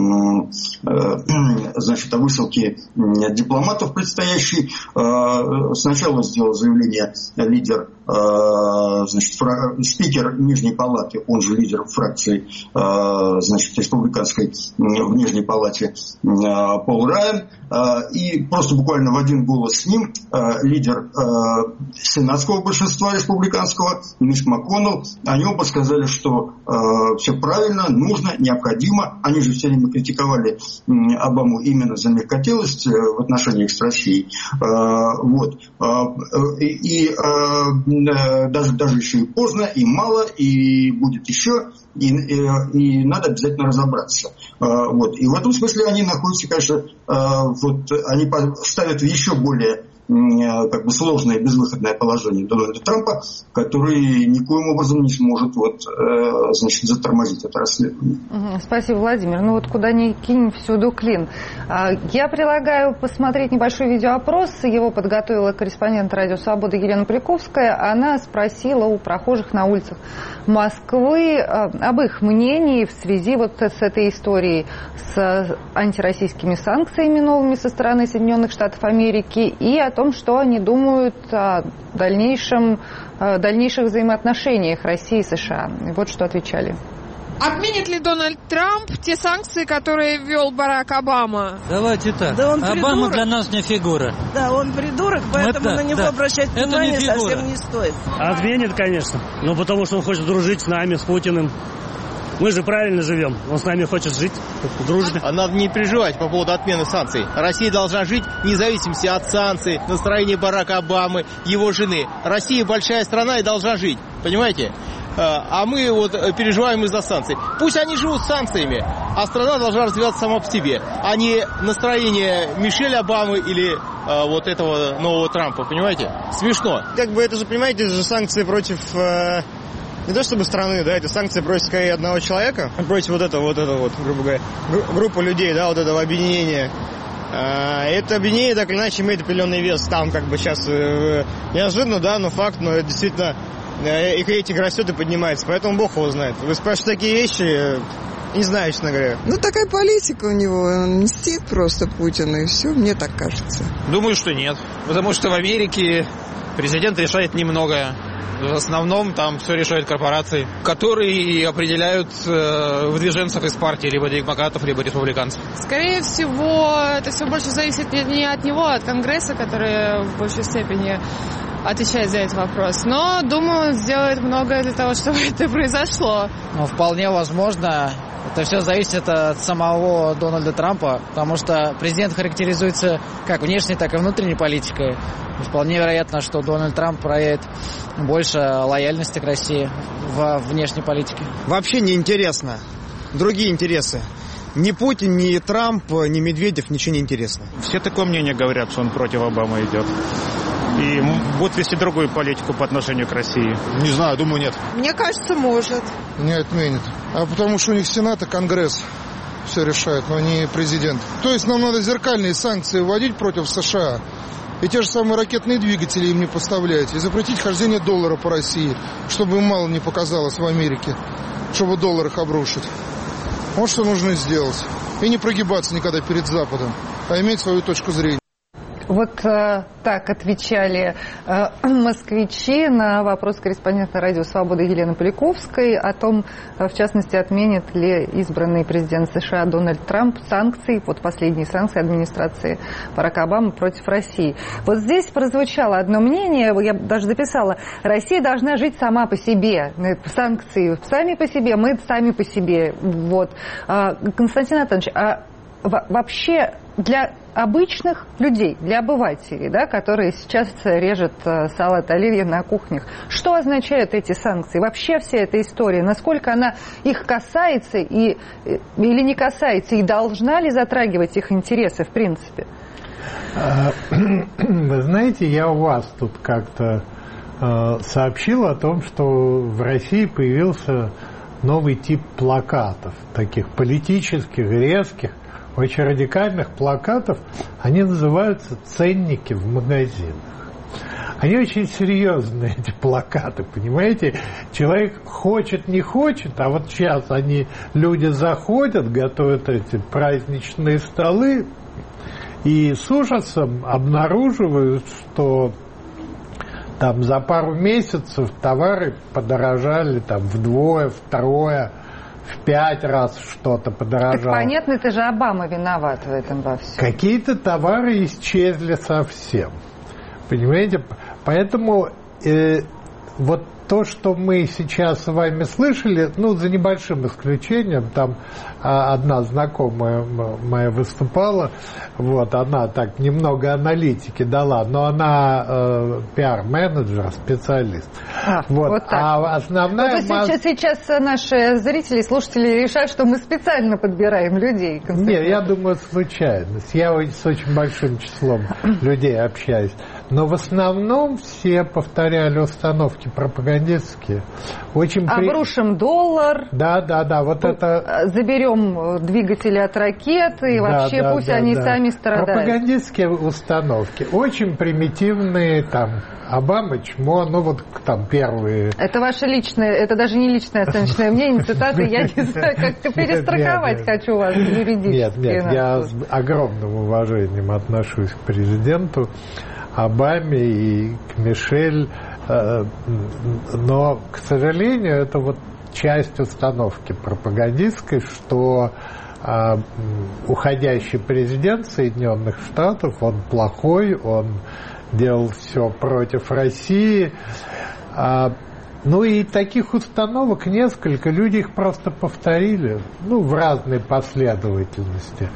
значит, о высылке дипломатов предстоящей, сначала сделал заявление лидер, значит, спикер Нижней Палаты, он же лидер фракции, значит, республиканской в Нижней Палате Пол Райан, и просто буквально в один голос с ним лидер сенатского большинства республиканского, Митч МакКоннелл, они оба сказали, что все правильно, нужно, необходимо. Они же все время критиковали Обаму именно за мягкотелость в отношениях с Россией. Вот. И даже, даже еще и поздно, и мало, и будет еще, и, и, и надо обязательно разобраться. Вот. И в этом смысле они находятся, конечно, вот, они ставят в еще более как бы сложное, безвыходное положение Дональда Трампа, который никоим образом не сможет вот, значит, затормозить это расследование. Спасибо, Владимир. Ну вот куда ни кинь, всюду клин. Я предлагаю посмотреть небольшой видеоопрос. Его подготовила корреспондент Радио Свобода Елена Поляковская. Она спросила у прохожих на улицах Москвы об их мнении в связи вот с этой историей с антироссийскими санкциями новыми со стороны Соединенных Штатов Америки и о том, что они думают о дальнейшем, о дальнейших взаимоотношениях России и США. И вот что отвечали. Отменит ли Дональд Трамп те санкции, которые ввел Барак Обама? Давайте так. Да он Обама придурок. Для нас не фигура. Да, он придурок, поэтому Это, на него да. обращать Это внимание не совсем не стоит. Отменит, конечно. Ну, потому что он хочет дружить с нами, с Путиным. Мы же правильно живем. Он с нами хочет жить дружно. А надо не переживать по поводу отмены санкций. Россия должна жить вне зависимости от санкций, настроения Барака Обамы, его жены. Россия большая страна и должна жить. Понимаете? А мы вот переживаем из-за санкций. Пусть они живут с санкциями, а страна должна развиваться сама по себе, а не настроение Мишель Обамы или а, вот этого нового Трампа. Понимаете? Смешно. Как бы это же, понимаете, это же санкции против... Э... Не то чтобы страны, да, это санкции против скорее одного человека, против вот этого, вот этого вот, грубо говоря, группы людей, да, вот этого объединения. Это объединение так или иначе имеет определенный вес там, как бы сейчас неожиданно, да, но факт, но это действительно их рейтинг растет и поднимается, поэтому Бог его знает. Вы спрашиваете такие вещи, не знаю, честно говоря. Ну, такая политика у него, он мстит просто Путину, и все, мне так кажется. Думаю, что нет, потому что в Америке президент решает немногое. В основном там все решают корпорации, которые определяют э, выдвиженцев из партии, либо демократов, либо республиканцев. Скорее всего, это все больше зависит не от него, а от Конгресса, который в большей степени отвечает за этот вопрос. Но, думаю, он сделает многое для того, чтобы это произошло. Ну, вполне возможно. Это все зависит от самого Дональда Трампа, потому что президент характеризуется как внешней, так и внутренней политикой. И вполне вероятно, что Дональд Трамп проявит больше лояльности к России в внешней политике. Вообще неинтересно. Другие интересы. Ни Путин, ни Трамп, ни Медведев, ничего не интересно. Все такое мнение говорят, что он против Обамы идет. И будет вести другую политику по отношению к России. Не знаю, думаю, нет. Мне кажется, может. Не отменит. А потому что у них Сенат и Конгресс все решают, но не президент. То есть нам надо зеркальные санкции вводить против США. И те же самые ракетные двигатели им не поставлять. И запретить хождение доллара по России, чтобы им мало не показалось в Америке, чтобы доллар их обрушить. Вот что нужно сделать. И не прогибаться никогда перед Западом, а иметь свою точку зрения. Вот э, так отвечали э, москвичи на вопрос корреспондента Радио Свобода Елены Поляковской о том, в частности, отменит ли избранный президент США Дональд Трамп санкции, вот последние санкции администрации Барака Обамы против России. Вот здесь прозвучало одно мнение, я даже записала: Россия должна жить сама по себе, санкции сами по себе, мы сами по себе. Вот. Константин Анатольевич, а вообще для обычных людей, для обывателей, да, которые сейчас режут салат оливье на кухнях, что означают эти санкции? Вообще вся эта история, насколько она их касается и, или не касается, и должна ли затрагивать их интересы в принципе? Вы знаете, я у вас тут как-то э, сообщил о том, что в России появился новый тип плакатов, таких политических, резких, очень радикальных плакатов. Они называются «ценники в магазинах». Они очень серьезные, эти плакаты, понимаете? Человек хочет, не хочет, а вот сейчас они, люди заходят, готовят эти праздничные столы и с ужасом обнаруживают, что там за пару месяцев товары подорожали там вдвое, втрое, в пять раз что-то подорожало. Так понятно, это же Обама виноват в этом во всем. Какие-то товары исчезли совсем. Понимаете? Поэтому э, вот то, что мы сейчас с вами слышали, ну, за небольшим исключением, там а, одна знакомая моя выступала, вот, она так немного аналитики дала, но она э, пиар-менеджер, специалист. А, вот. Вот так. А основная вот масса... сейчас, сейчас наши зрители, слушатели решают, что мы специально подбираем людей. Нет, я думаю, случайность. Я с очень большим числом людей общаюсь. Но в основном все повторяли установки пропагандистские. Очень при... Обрушим доллар. Да, да, да. Вот это... Заберем двигатели от ракет, и да, вообще да, пусть да, они да. сами страдают. Пропагандистские установки. Очень примитивные, там, Обама, чмо, ну вот там первые... Это ваше личное, это даже не личное оценочное мнение, цитаты, я не знаю, как перестраховать хочу вас юридически. Нет, нет, я с огромным уважением отношусь к президенту Обаме и к Мишель, но, к сожалению, это вот часть установки пропагандистской, что уходящий президент Соединенных Штатов, он плохой, он делал все против России. Ну и таких установок несколько, люди их просто повторили, ну, в разной последовательности.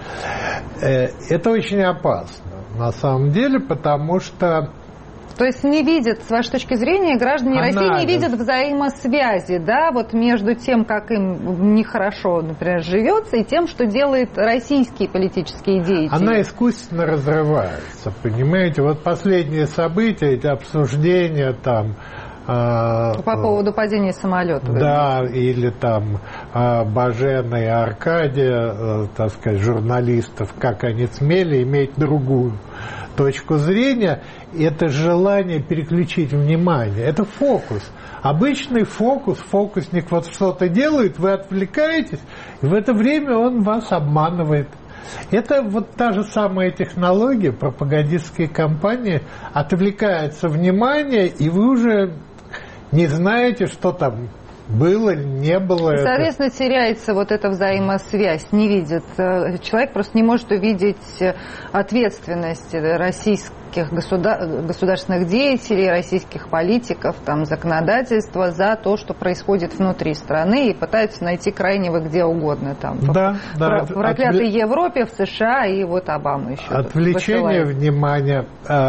Это очень опасно. На самом деле, потому что... То есть не видят, с вашей точки зрения, граждане Анализ. России не видят взаимосвязи, да, вот между тем, как им нехорошо, например, живется, и тем, что делают российские политические деятели. Она искусственно разрывается, понимаете? Вот последние события, эти обсуждения там... По поводу падения самолета. Да, или там Бажена и Аркадия, так сказать, журналистов, как они смели иметь другую точку зрения, это желание переключить внимание, это фокус. Обычный фокус, фокусник вот что-то делает, вы отвлекаетесь, и в это время он вас обманывает. Это вот та же самая технология, пропагандистские кампании, отвлекается внимание, и вы уже не знаете, что там было, не было. Соответственно, это... теряется вот эта взаимосвязь, не видит. Человек просто не может увидеть ответственность российских государ... государственных деятелей, российских политиков, там, законодательства за то, что происходит внутри страны, и пытаются найти крайнего где угодно. Там, да, в, да. В проклятой Отвле... Европе, в США, и вот Обама еще. Отвлечение внимания.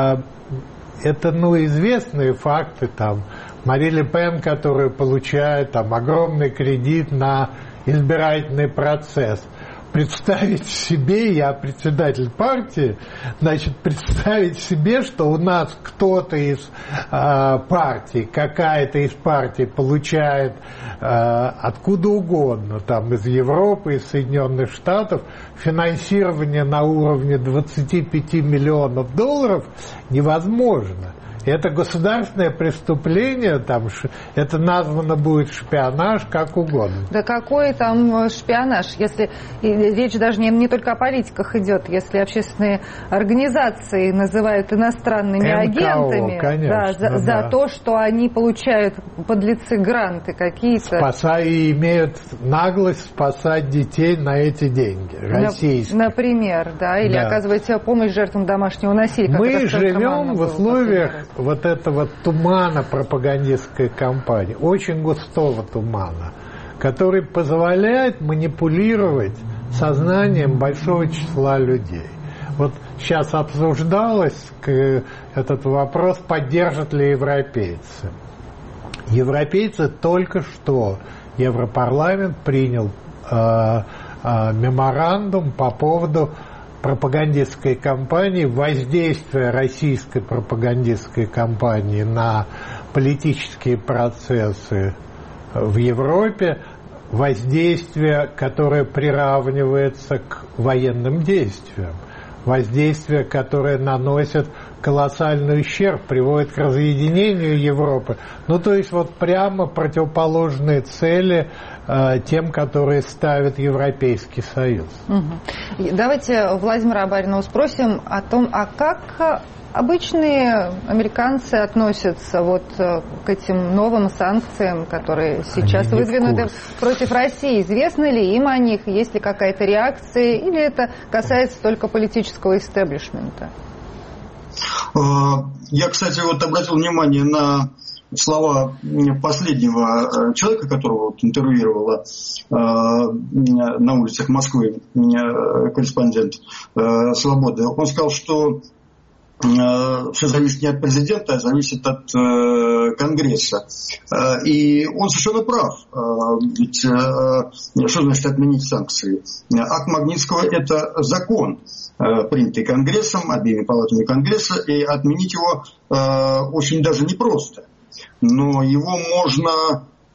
Это, ну, известные факты, там, Мари Ле Пен, которая получает там огромный кредит на избирательный процесс. Представить себе, я председатель партии, значит, представить себе, что у нас кто-то из э, партий, какая-то из партий получает э, откуда угодно, там, из Европы, из Соединенных Штатов, финансирование на уровне двадцати пяти миллионов долларов невозможно. Это государственное преступление, там, это названо будет шпионаж, как угодно. Да какой там шпионаж, если речь даже не, не только о политиках идет, если общественные организации называют иностранными эн ка о, агентами, конечно, да, за, да. за то, что они получают подлецы гранты какие-то. Спасая, и имеют наглость спасать детей на эти деньги, российские. Например, да, или да. оказывать помощь жертвам домашнего насилия. Мы живем в условиях вот этого тумана пропагандистской кампании, очень густого тумана, который позволяет манипулировать сознанием большого числа людей. Вот сейчас обсуждалось этот вопрос, поддержат ли европейцы. Европейцы только что, Европарламент принял э, э, меморандум по поводу пропагандистской кампании, воздействия российской пропагандистской кампании на политические процессы в Европе, воздействие, которое приравнивается к военным действиям, воздействие, которое наносит колоссальный ущерб, приводит к разъединению Европы. Ну, то есть вот прямо противоположные цели э, тем, которые ставит Европейский Союз. Угу. Давайте Владимира Абаринова спросим о том, а как обычные американцы относятся вот к этим новым санкциям, которые сейчас выдвинуты против России. Известно ли им о них, есть ли какая-то реакция, или это касается только политического истеблишмента? Я, кстати, вот обратил внимание на слова последнего человека, которого вот интервьюировала э, на улицах Москвы корреспондент э, «Свободы». Он сказал, что э, все зависит не от президента, а зависит от э, Конгресса. Э, и он совершенно прав. Э, ведь э, что значит отменить санкции? Акт Магнитского – это закон, э, принятый Конгрессом, обеими палатами Конгресса, и отменить его э, очень даже непросто. Но его можно, э,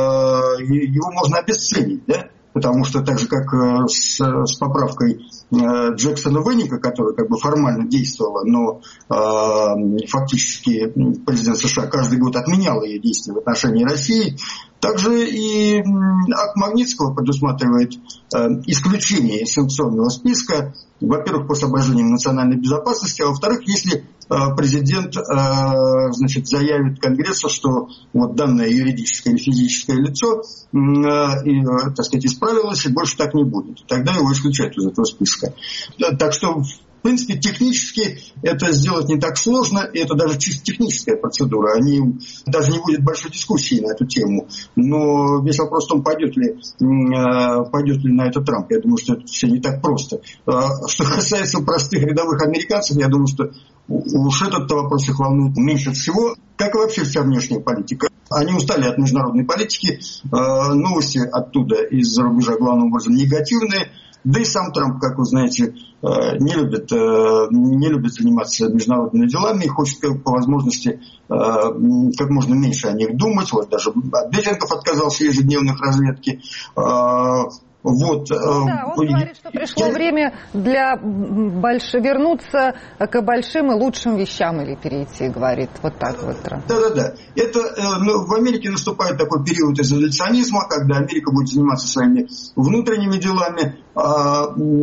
его можно обесценить, да? Потому что так же, как э, с, с поправкой э, Джексона-Веника, которая как бы формально действовала, но э, фактически президент США каждый год отменял ее действия в отношении России, также и акт Магнитского предусматривает э, исключение из санкционного списка, во-первых, по соображениям национальной безопасности, а во-вторых, если э, президент э, значит, заявит Конгрессу, что вот данное юридическое или физическое лицо э, и, э, так сказать, исправилось, и больше так не будет. Тогда его исключают из этого списка. Так что, в принципе, технически это сделать не так сложно, и это даже чисто техническая процедура. Они, даже не будет большой дискуссии на эту тему. Но весь вопрос в том, пойдет ли, пойдет ли на это Трамп. Я думаю, что это все не так просто. Что касается простых рядовых американцев, я думаю, что уж этот вопрос их волнует меньше всего, как и вообще вся внешняя политика. Они устали от международной политики, новости оттуда из-за рубежа главным образом негативные. Да и сам Трамп, как вы знаете, не любит, не любит заниматься международными делами и хочет по возможности как можно меньше о них думать. Вот даже Бедженков отказался от ежедневных разведки. Вот. Ну, да, он говорит, что пришло я... время для больш... вернуться к большим и лучшим вещам или перейти, говорит. Вот так вот. Да-да-да. Это ну, в Америке наступает такой период изоляционизма, когда Америка будет заниматься своими внутренними делами, а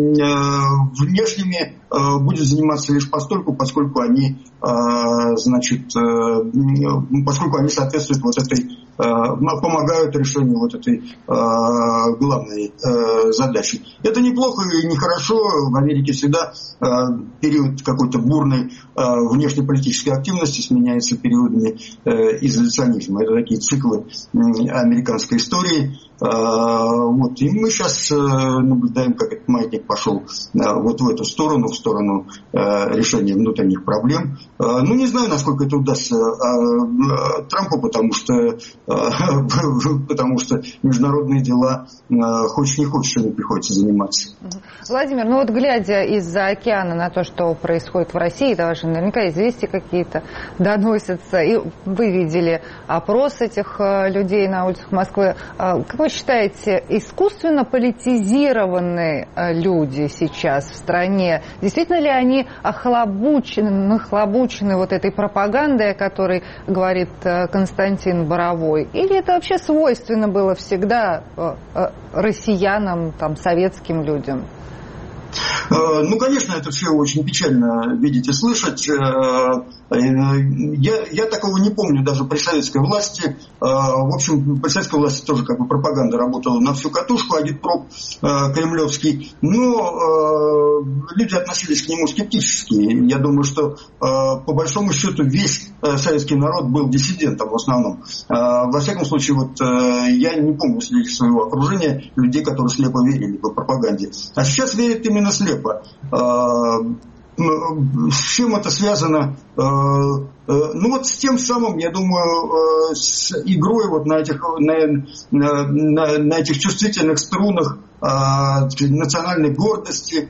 внешними будет заниматься лишь постольку, поскольку они, значит, поскольку они соответствуют вот этой, помогают решению вот этой главной задачи. Это неплохо и нехорошо. В Америке всегда период какой-то бурной внешнеполитической активности сменяется периодами изоляционизма. Это такие циклы американской истории. Вот. И мы сейчас наблюдаем, как этот маятник пошел вот в эту сторону, в сторону решения внутренних проблем. Ну, не знаю, насколько это удастся Трампу, потому что, потому что международные дела, хочешь не хочешь, ими приходится заниматься. Владимир, ну вот глядя из-за океана на то, что происходит в России, да, ваши наверняка известия какие-то доносятся, и вы видели опрос этих людей на улицах Москвы. Как вы считаете, искусственно политизированные люди сейчас в стране, действительно ли они охлобучены, нахлобучены вот этой пропагандой, о которой говорит Константин Боровой, или это вообще свойственно было всегда россиянам, там, советским людям? Ну, конечно, это все очень печально видеть и слышать. Я, я такого не помню даже при советской власти. В общем, при советской власти тоже как бы пропаганда работала на всю катушку, агитпроп кремлевский. Но люди относились к нему скептически. Я думаю, что по большому счету весь советский народ был диссидентом в основном. Во всяком случае, вот я не помню среди своего окружения людей, которые слепо верили в пропаганде. А сейчас верят именно слепо. С чем это связано? Ну вот с тем самым, я думаю, с игрой вот на этих, на, на, на этих чувствительных струнах национальной гордости,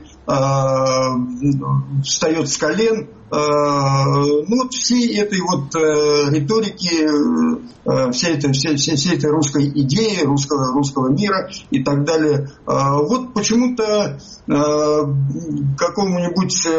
встает с колен. Ну вот всей этой вот риторики, всей этой, всей, всей этой русской идеи, русского, русского мира и так далее. Вот почему-то какому-нибудь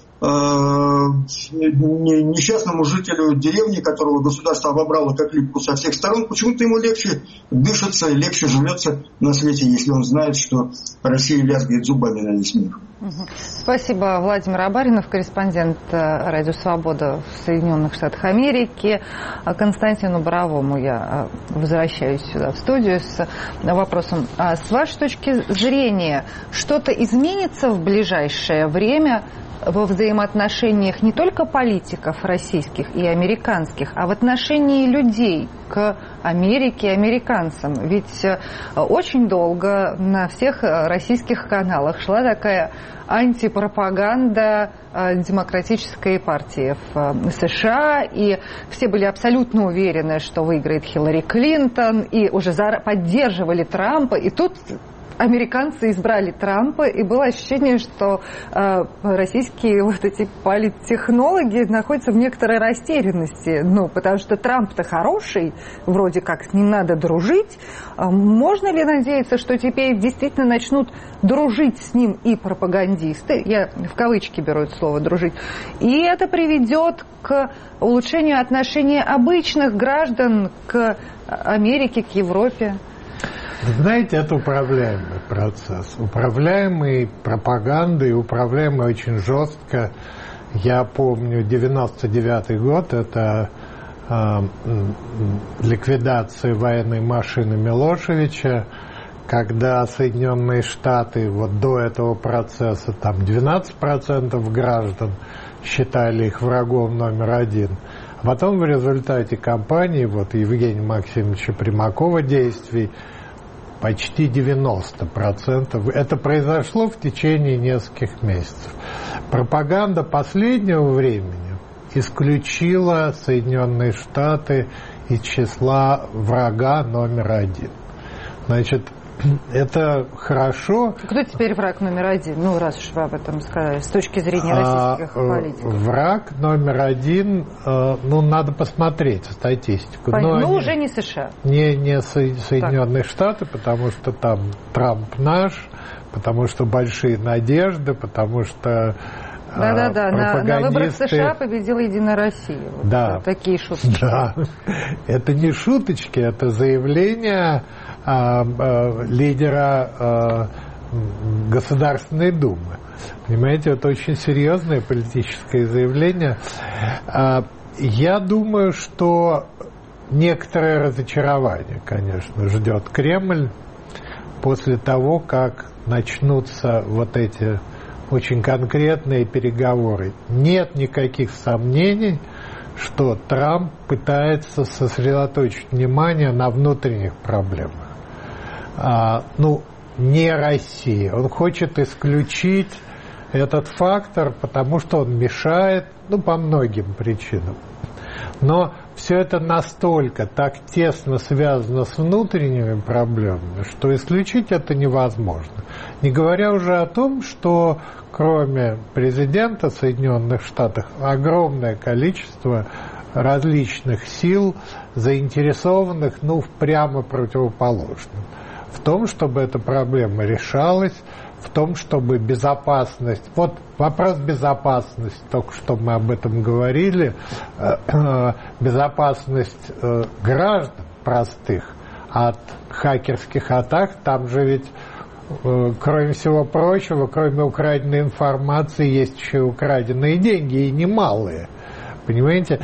несчастному жителю деревни, которого государство обобрало как липку со всех сторон, почему-то ему легче дышится, легче живется на свете, если он знает, что Россия лязгает зубами на весь мир. Спасибо. Владимир Абаринов, корреспондент Радио Свобода в Соединенных Штатах Америки. Константину Боровому я возвращаюсь сюда в студию с вопросом. С вашей точки зрения, что-то изменится в ближайшее время во взаимоотношениях не только политиков российских и американских, а в отношении людей к Америке и американцам. Ведь очень долго на всех российских каналах шла такая антипропаганда демократической партии в США, и все были абсолютно уверены, что выиграет Хиллари Клинтон, и уже поддерживали Трампа, и тут американцы избрали Трампа, и было ощущение, что э, российские вот эти политтехнологи находятся в некоторой растерянности. Ну, потому что Трамп-то хороший, вроде как с ним надо дружить. А можно ли надеяться, что теперь действительно начнут дружить с ним и пропагандисты? Я в кавычки беру это слово «дружить». И это приведет к улучшению отношений обычных граждан к Америке, к Европе? Знаете, это управляемый процесс. Управляемый пропагандой, управляемый очень жестко. Я помню девяносто девятый год, это э, ликвидация военной машины Милошевича, когда Соединенные Штаты вот до этого процесса там двенадцать процентов граждан считали их врагом номер один. А потом в результате кампании вот Евгения Максимовича Примакова действий почти девяносто процентов. Это произошло в течение нескольких месяцев. Пропаганда последнего времени исключила Соединенные Штаты из числа врага номер один. Значит, это хорошо. Кто теперь враг номер один? Ну, раз уж вы об этом сказали, с точки зрения российских а, политиков. Враг номер один, ну, надо посмотреть статистику. Понятно. Но ну, не, уже не США. Не, не Соединенные так. Штаты, потому что там Трамп наш, потому что большие надежды, потому что Да-да-да, на, на выборах США победила «Единая Россия». Вот да. Такие шутки. Да. Это не шуточки, это заявление а, а, лидера а, Государственной Думы. Понимаете, это очень серьезное политическое заявление. А, я думаю, что некоторое разочарование, конечно, ждет Кремль после того, как начнутся вот эти очень конкретные переговоры. Нет никаких сомнений, что Трамп пытается сосредоточить внимание на внутренних проблемах. А, ну, не России. Он хочет исключить этот фактор, потому что он мешает, ну, по многим причинам. Но все это настолько так тесно связано с внутренними проблемами, что исключить это невозможно. Не говоря уже о том, что кроме президента Соединенных Штатов огромное количество различных сил, заинтересованных, ну, в прямо противоположном. В том, чтобы эта проблема решалась, в том, чтобы безопасность, вот вопрос безопасности, только что мы об этом говорили, безопасность граждан простых от хакерских атак, там же ведь, кроме всего прочего, кроме украденной информации, есть еще и украденные деньги, и немалые, понимаете?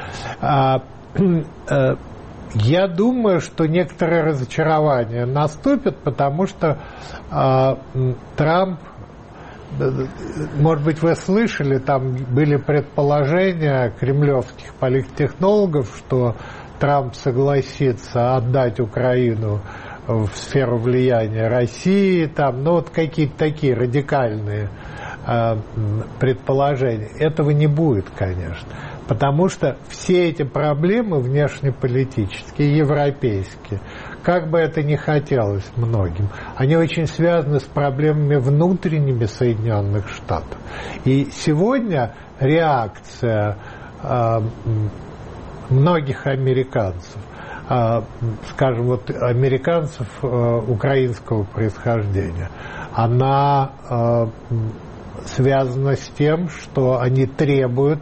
Я думаю, что некоторое разочарование наступит, потому что э, Трамп, может быть, вы слышали, там были предположения кремлевских политтехнологов, что Трамп согласится отдать Украину в сферу влияния России, там, ну вот какие-то такие радикальные э, предположения. Этого не будет, конечно. Потому что все эти проблемы внешнеполитические, европейские, как бы это ни хотелось многим, они очень связаны с проблемами внутренними Соединенных Штатов. И сегодня реакция э, многих американцев, э, скажем, вот американцев э, украинского происхождения, она э, связана с тем, что они требуют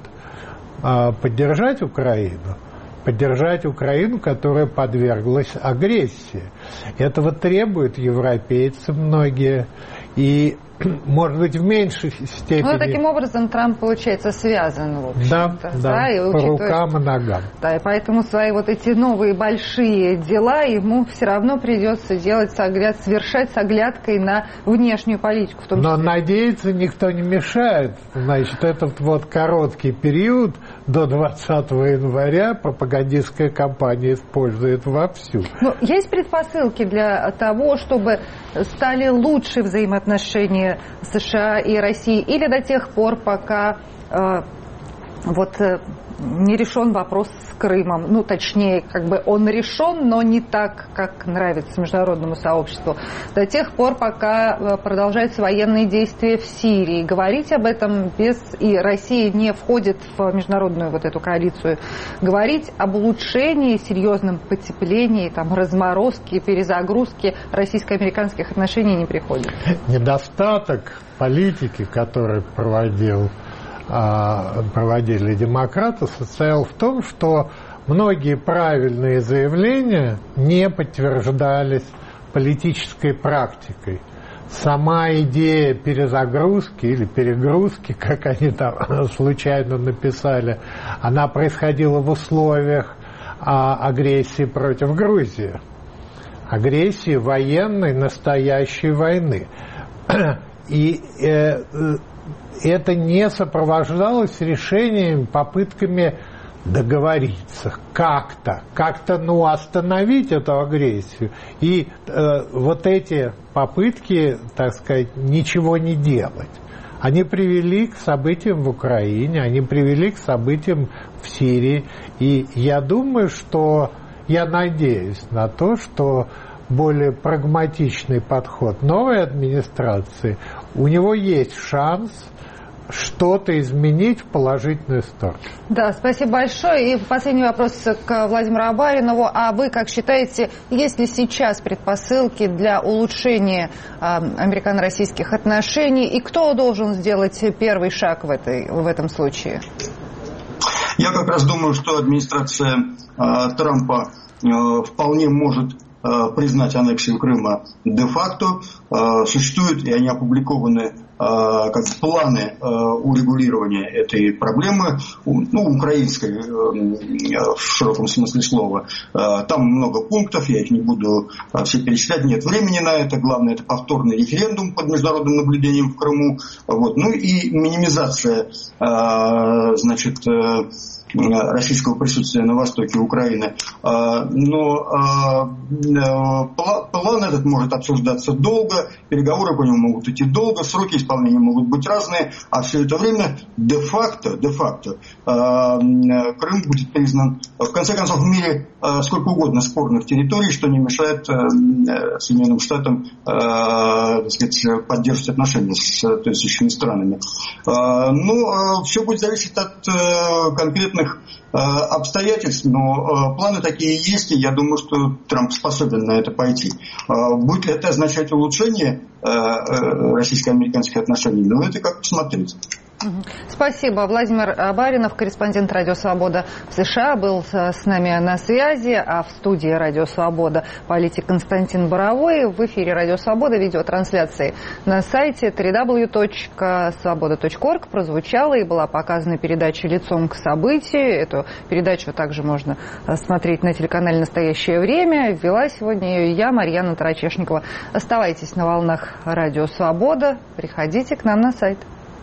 поддержать Украину, поддержать Украину, которая подверглась агрессии. Этого требуют европейцы многие. И, может быть, в меньшей степени... Ну, таким образом Трамп, получается, связан, в общем-то. Да, да, да, и по учитывая... рукам и ногам. Да, и поэтому свои вот эти новые большие дела ему все равно придется делать, согляд... совершать с оглядкой на внешнюю политику. В том числе. Но надеяться никто не мешает. Значит, этот вот короткий период до двадцатого января пропагандистская кампания использует вовсю. Ну, есть предпосылки для того, чтобы стали лучше взаимоотношения США и России, или до тех пор, пока э, вот э, не решен вопрос с Крымом, ну, точнее, как бы он решен, но не так, как нравится международному сообществу, до тех пор, пока продолжаются военные действия в Сирии. Говорить об этом без... И Россия не входит в международную вот эту коалицию. Говорить об улучшении, серьезном потеплении, там, разморозке, перезагрузке российско-американских отношений не приходит. Недостаток политики, который проводил проводили демократы, состоял в том, что многие правильные заявления не подтверждались политической практикой. Сама идея перезагрузки или перегрузки, как они там случайно написали, она происходила в условиях агрессии против Грузии. Агрессии военной, настоящей войны. И э, это не сопровождалось решением, попытками договориться как-то, как-то, ну, остановить эту агрессию. И э, вот эти попытки, так сказать, ничего не делать, они привели к событиям в Украине, они привели к событиям в Сирии. И я думаю, что, я надеюсь на то, что более прагматичный подход новой администрации, у него есть шанс что-то изменить в положительную сторону. Да, спасибо большое. И последний вопрос к Владимиру Абаринову. А вы как считаете, есть ли сейчас предпосылки для улучшения э, американо-российских отношений? И кто должен сделать первый шаг в, этой, в этом случае? Я как раз думаю, что администрация э, Трампа э, вполне может признать аннексию Крыма де-факто. Существуют, и они опубликованы, как планы урегулирования этой проблемы, ну, украинской в широком смысле слова. Там много пунктов, я их не буду все перечислять, нет времени на это. Главное, это повторный референдум под международным наблюдением в Крыму. Вот. Ну и минимизация, значит, российского присутствия на востоке Украины. Но план этот может обсуждаться долго, переговоры по нему могут идти долго, сроки исполнения могут быть разные, а все это время де-факто, де-факто Крым будет признан. В конце концов, в мире сколько угодно спорных территорий, что не мешает Соединенным Штатам, так сказать, поддерживать отношения с соответствующими странами. Но все будет зависеть от конкретных обстоятельств, но планы такие есть, и я думаю, что Трамп способен на это пойти. Будет ли это означать улучшение российско-американских отношений? Ну, это как посмотреть. Спасибо. Владимир Абаринов, корреспондент «Радио Свобода» в США, был с нами на связи, а в студии «Радио Свобода» политик Константин Боровой. В эфире «Радио Свобода» видеотрансляции на сайте дабл ю дабл ю дабл ю точка свобода точка орг прозвучала и была показана передача «Лицом к событию». Эту передачу также можно смотреть на телеканале «Настоящее время». Вела сегодня ее я, Марьяна Тарачешникова. Оставайтесь на волнах «Радио Свобода». Приходите к нам на сайт.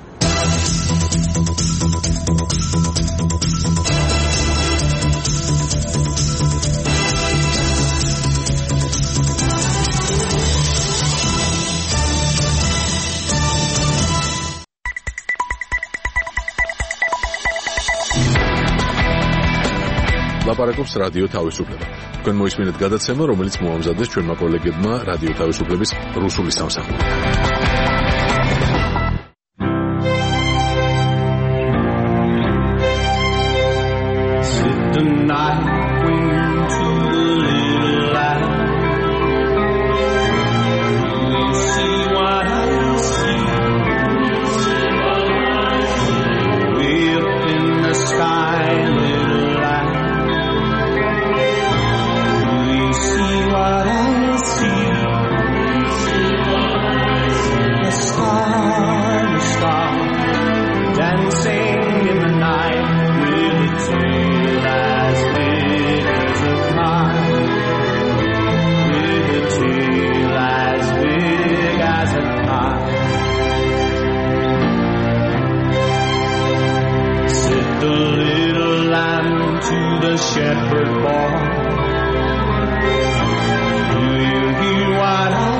ლაპარაკობს რადიო თავისუფლება. თქვენ მოისმინეთ გადაცემა, რომელიც მოამზადეს ჩვენმა კოლეგებმა რადიო თავისუფლების რუსული სამსახური. What I to the shepherd boy. Do you hear what I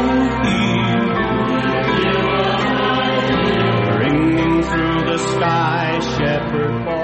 hear? Ringing through the sky, shepherd boy.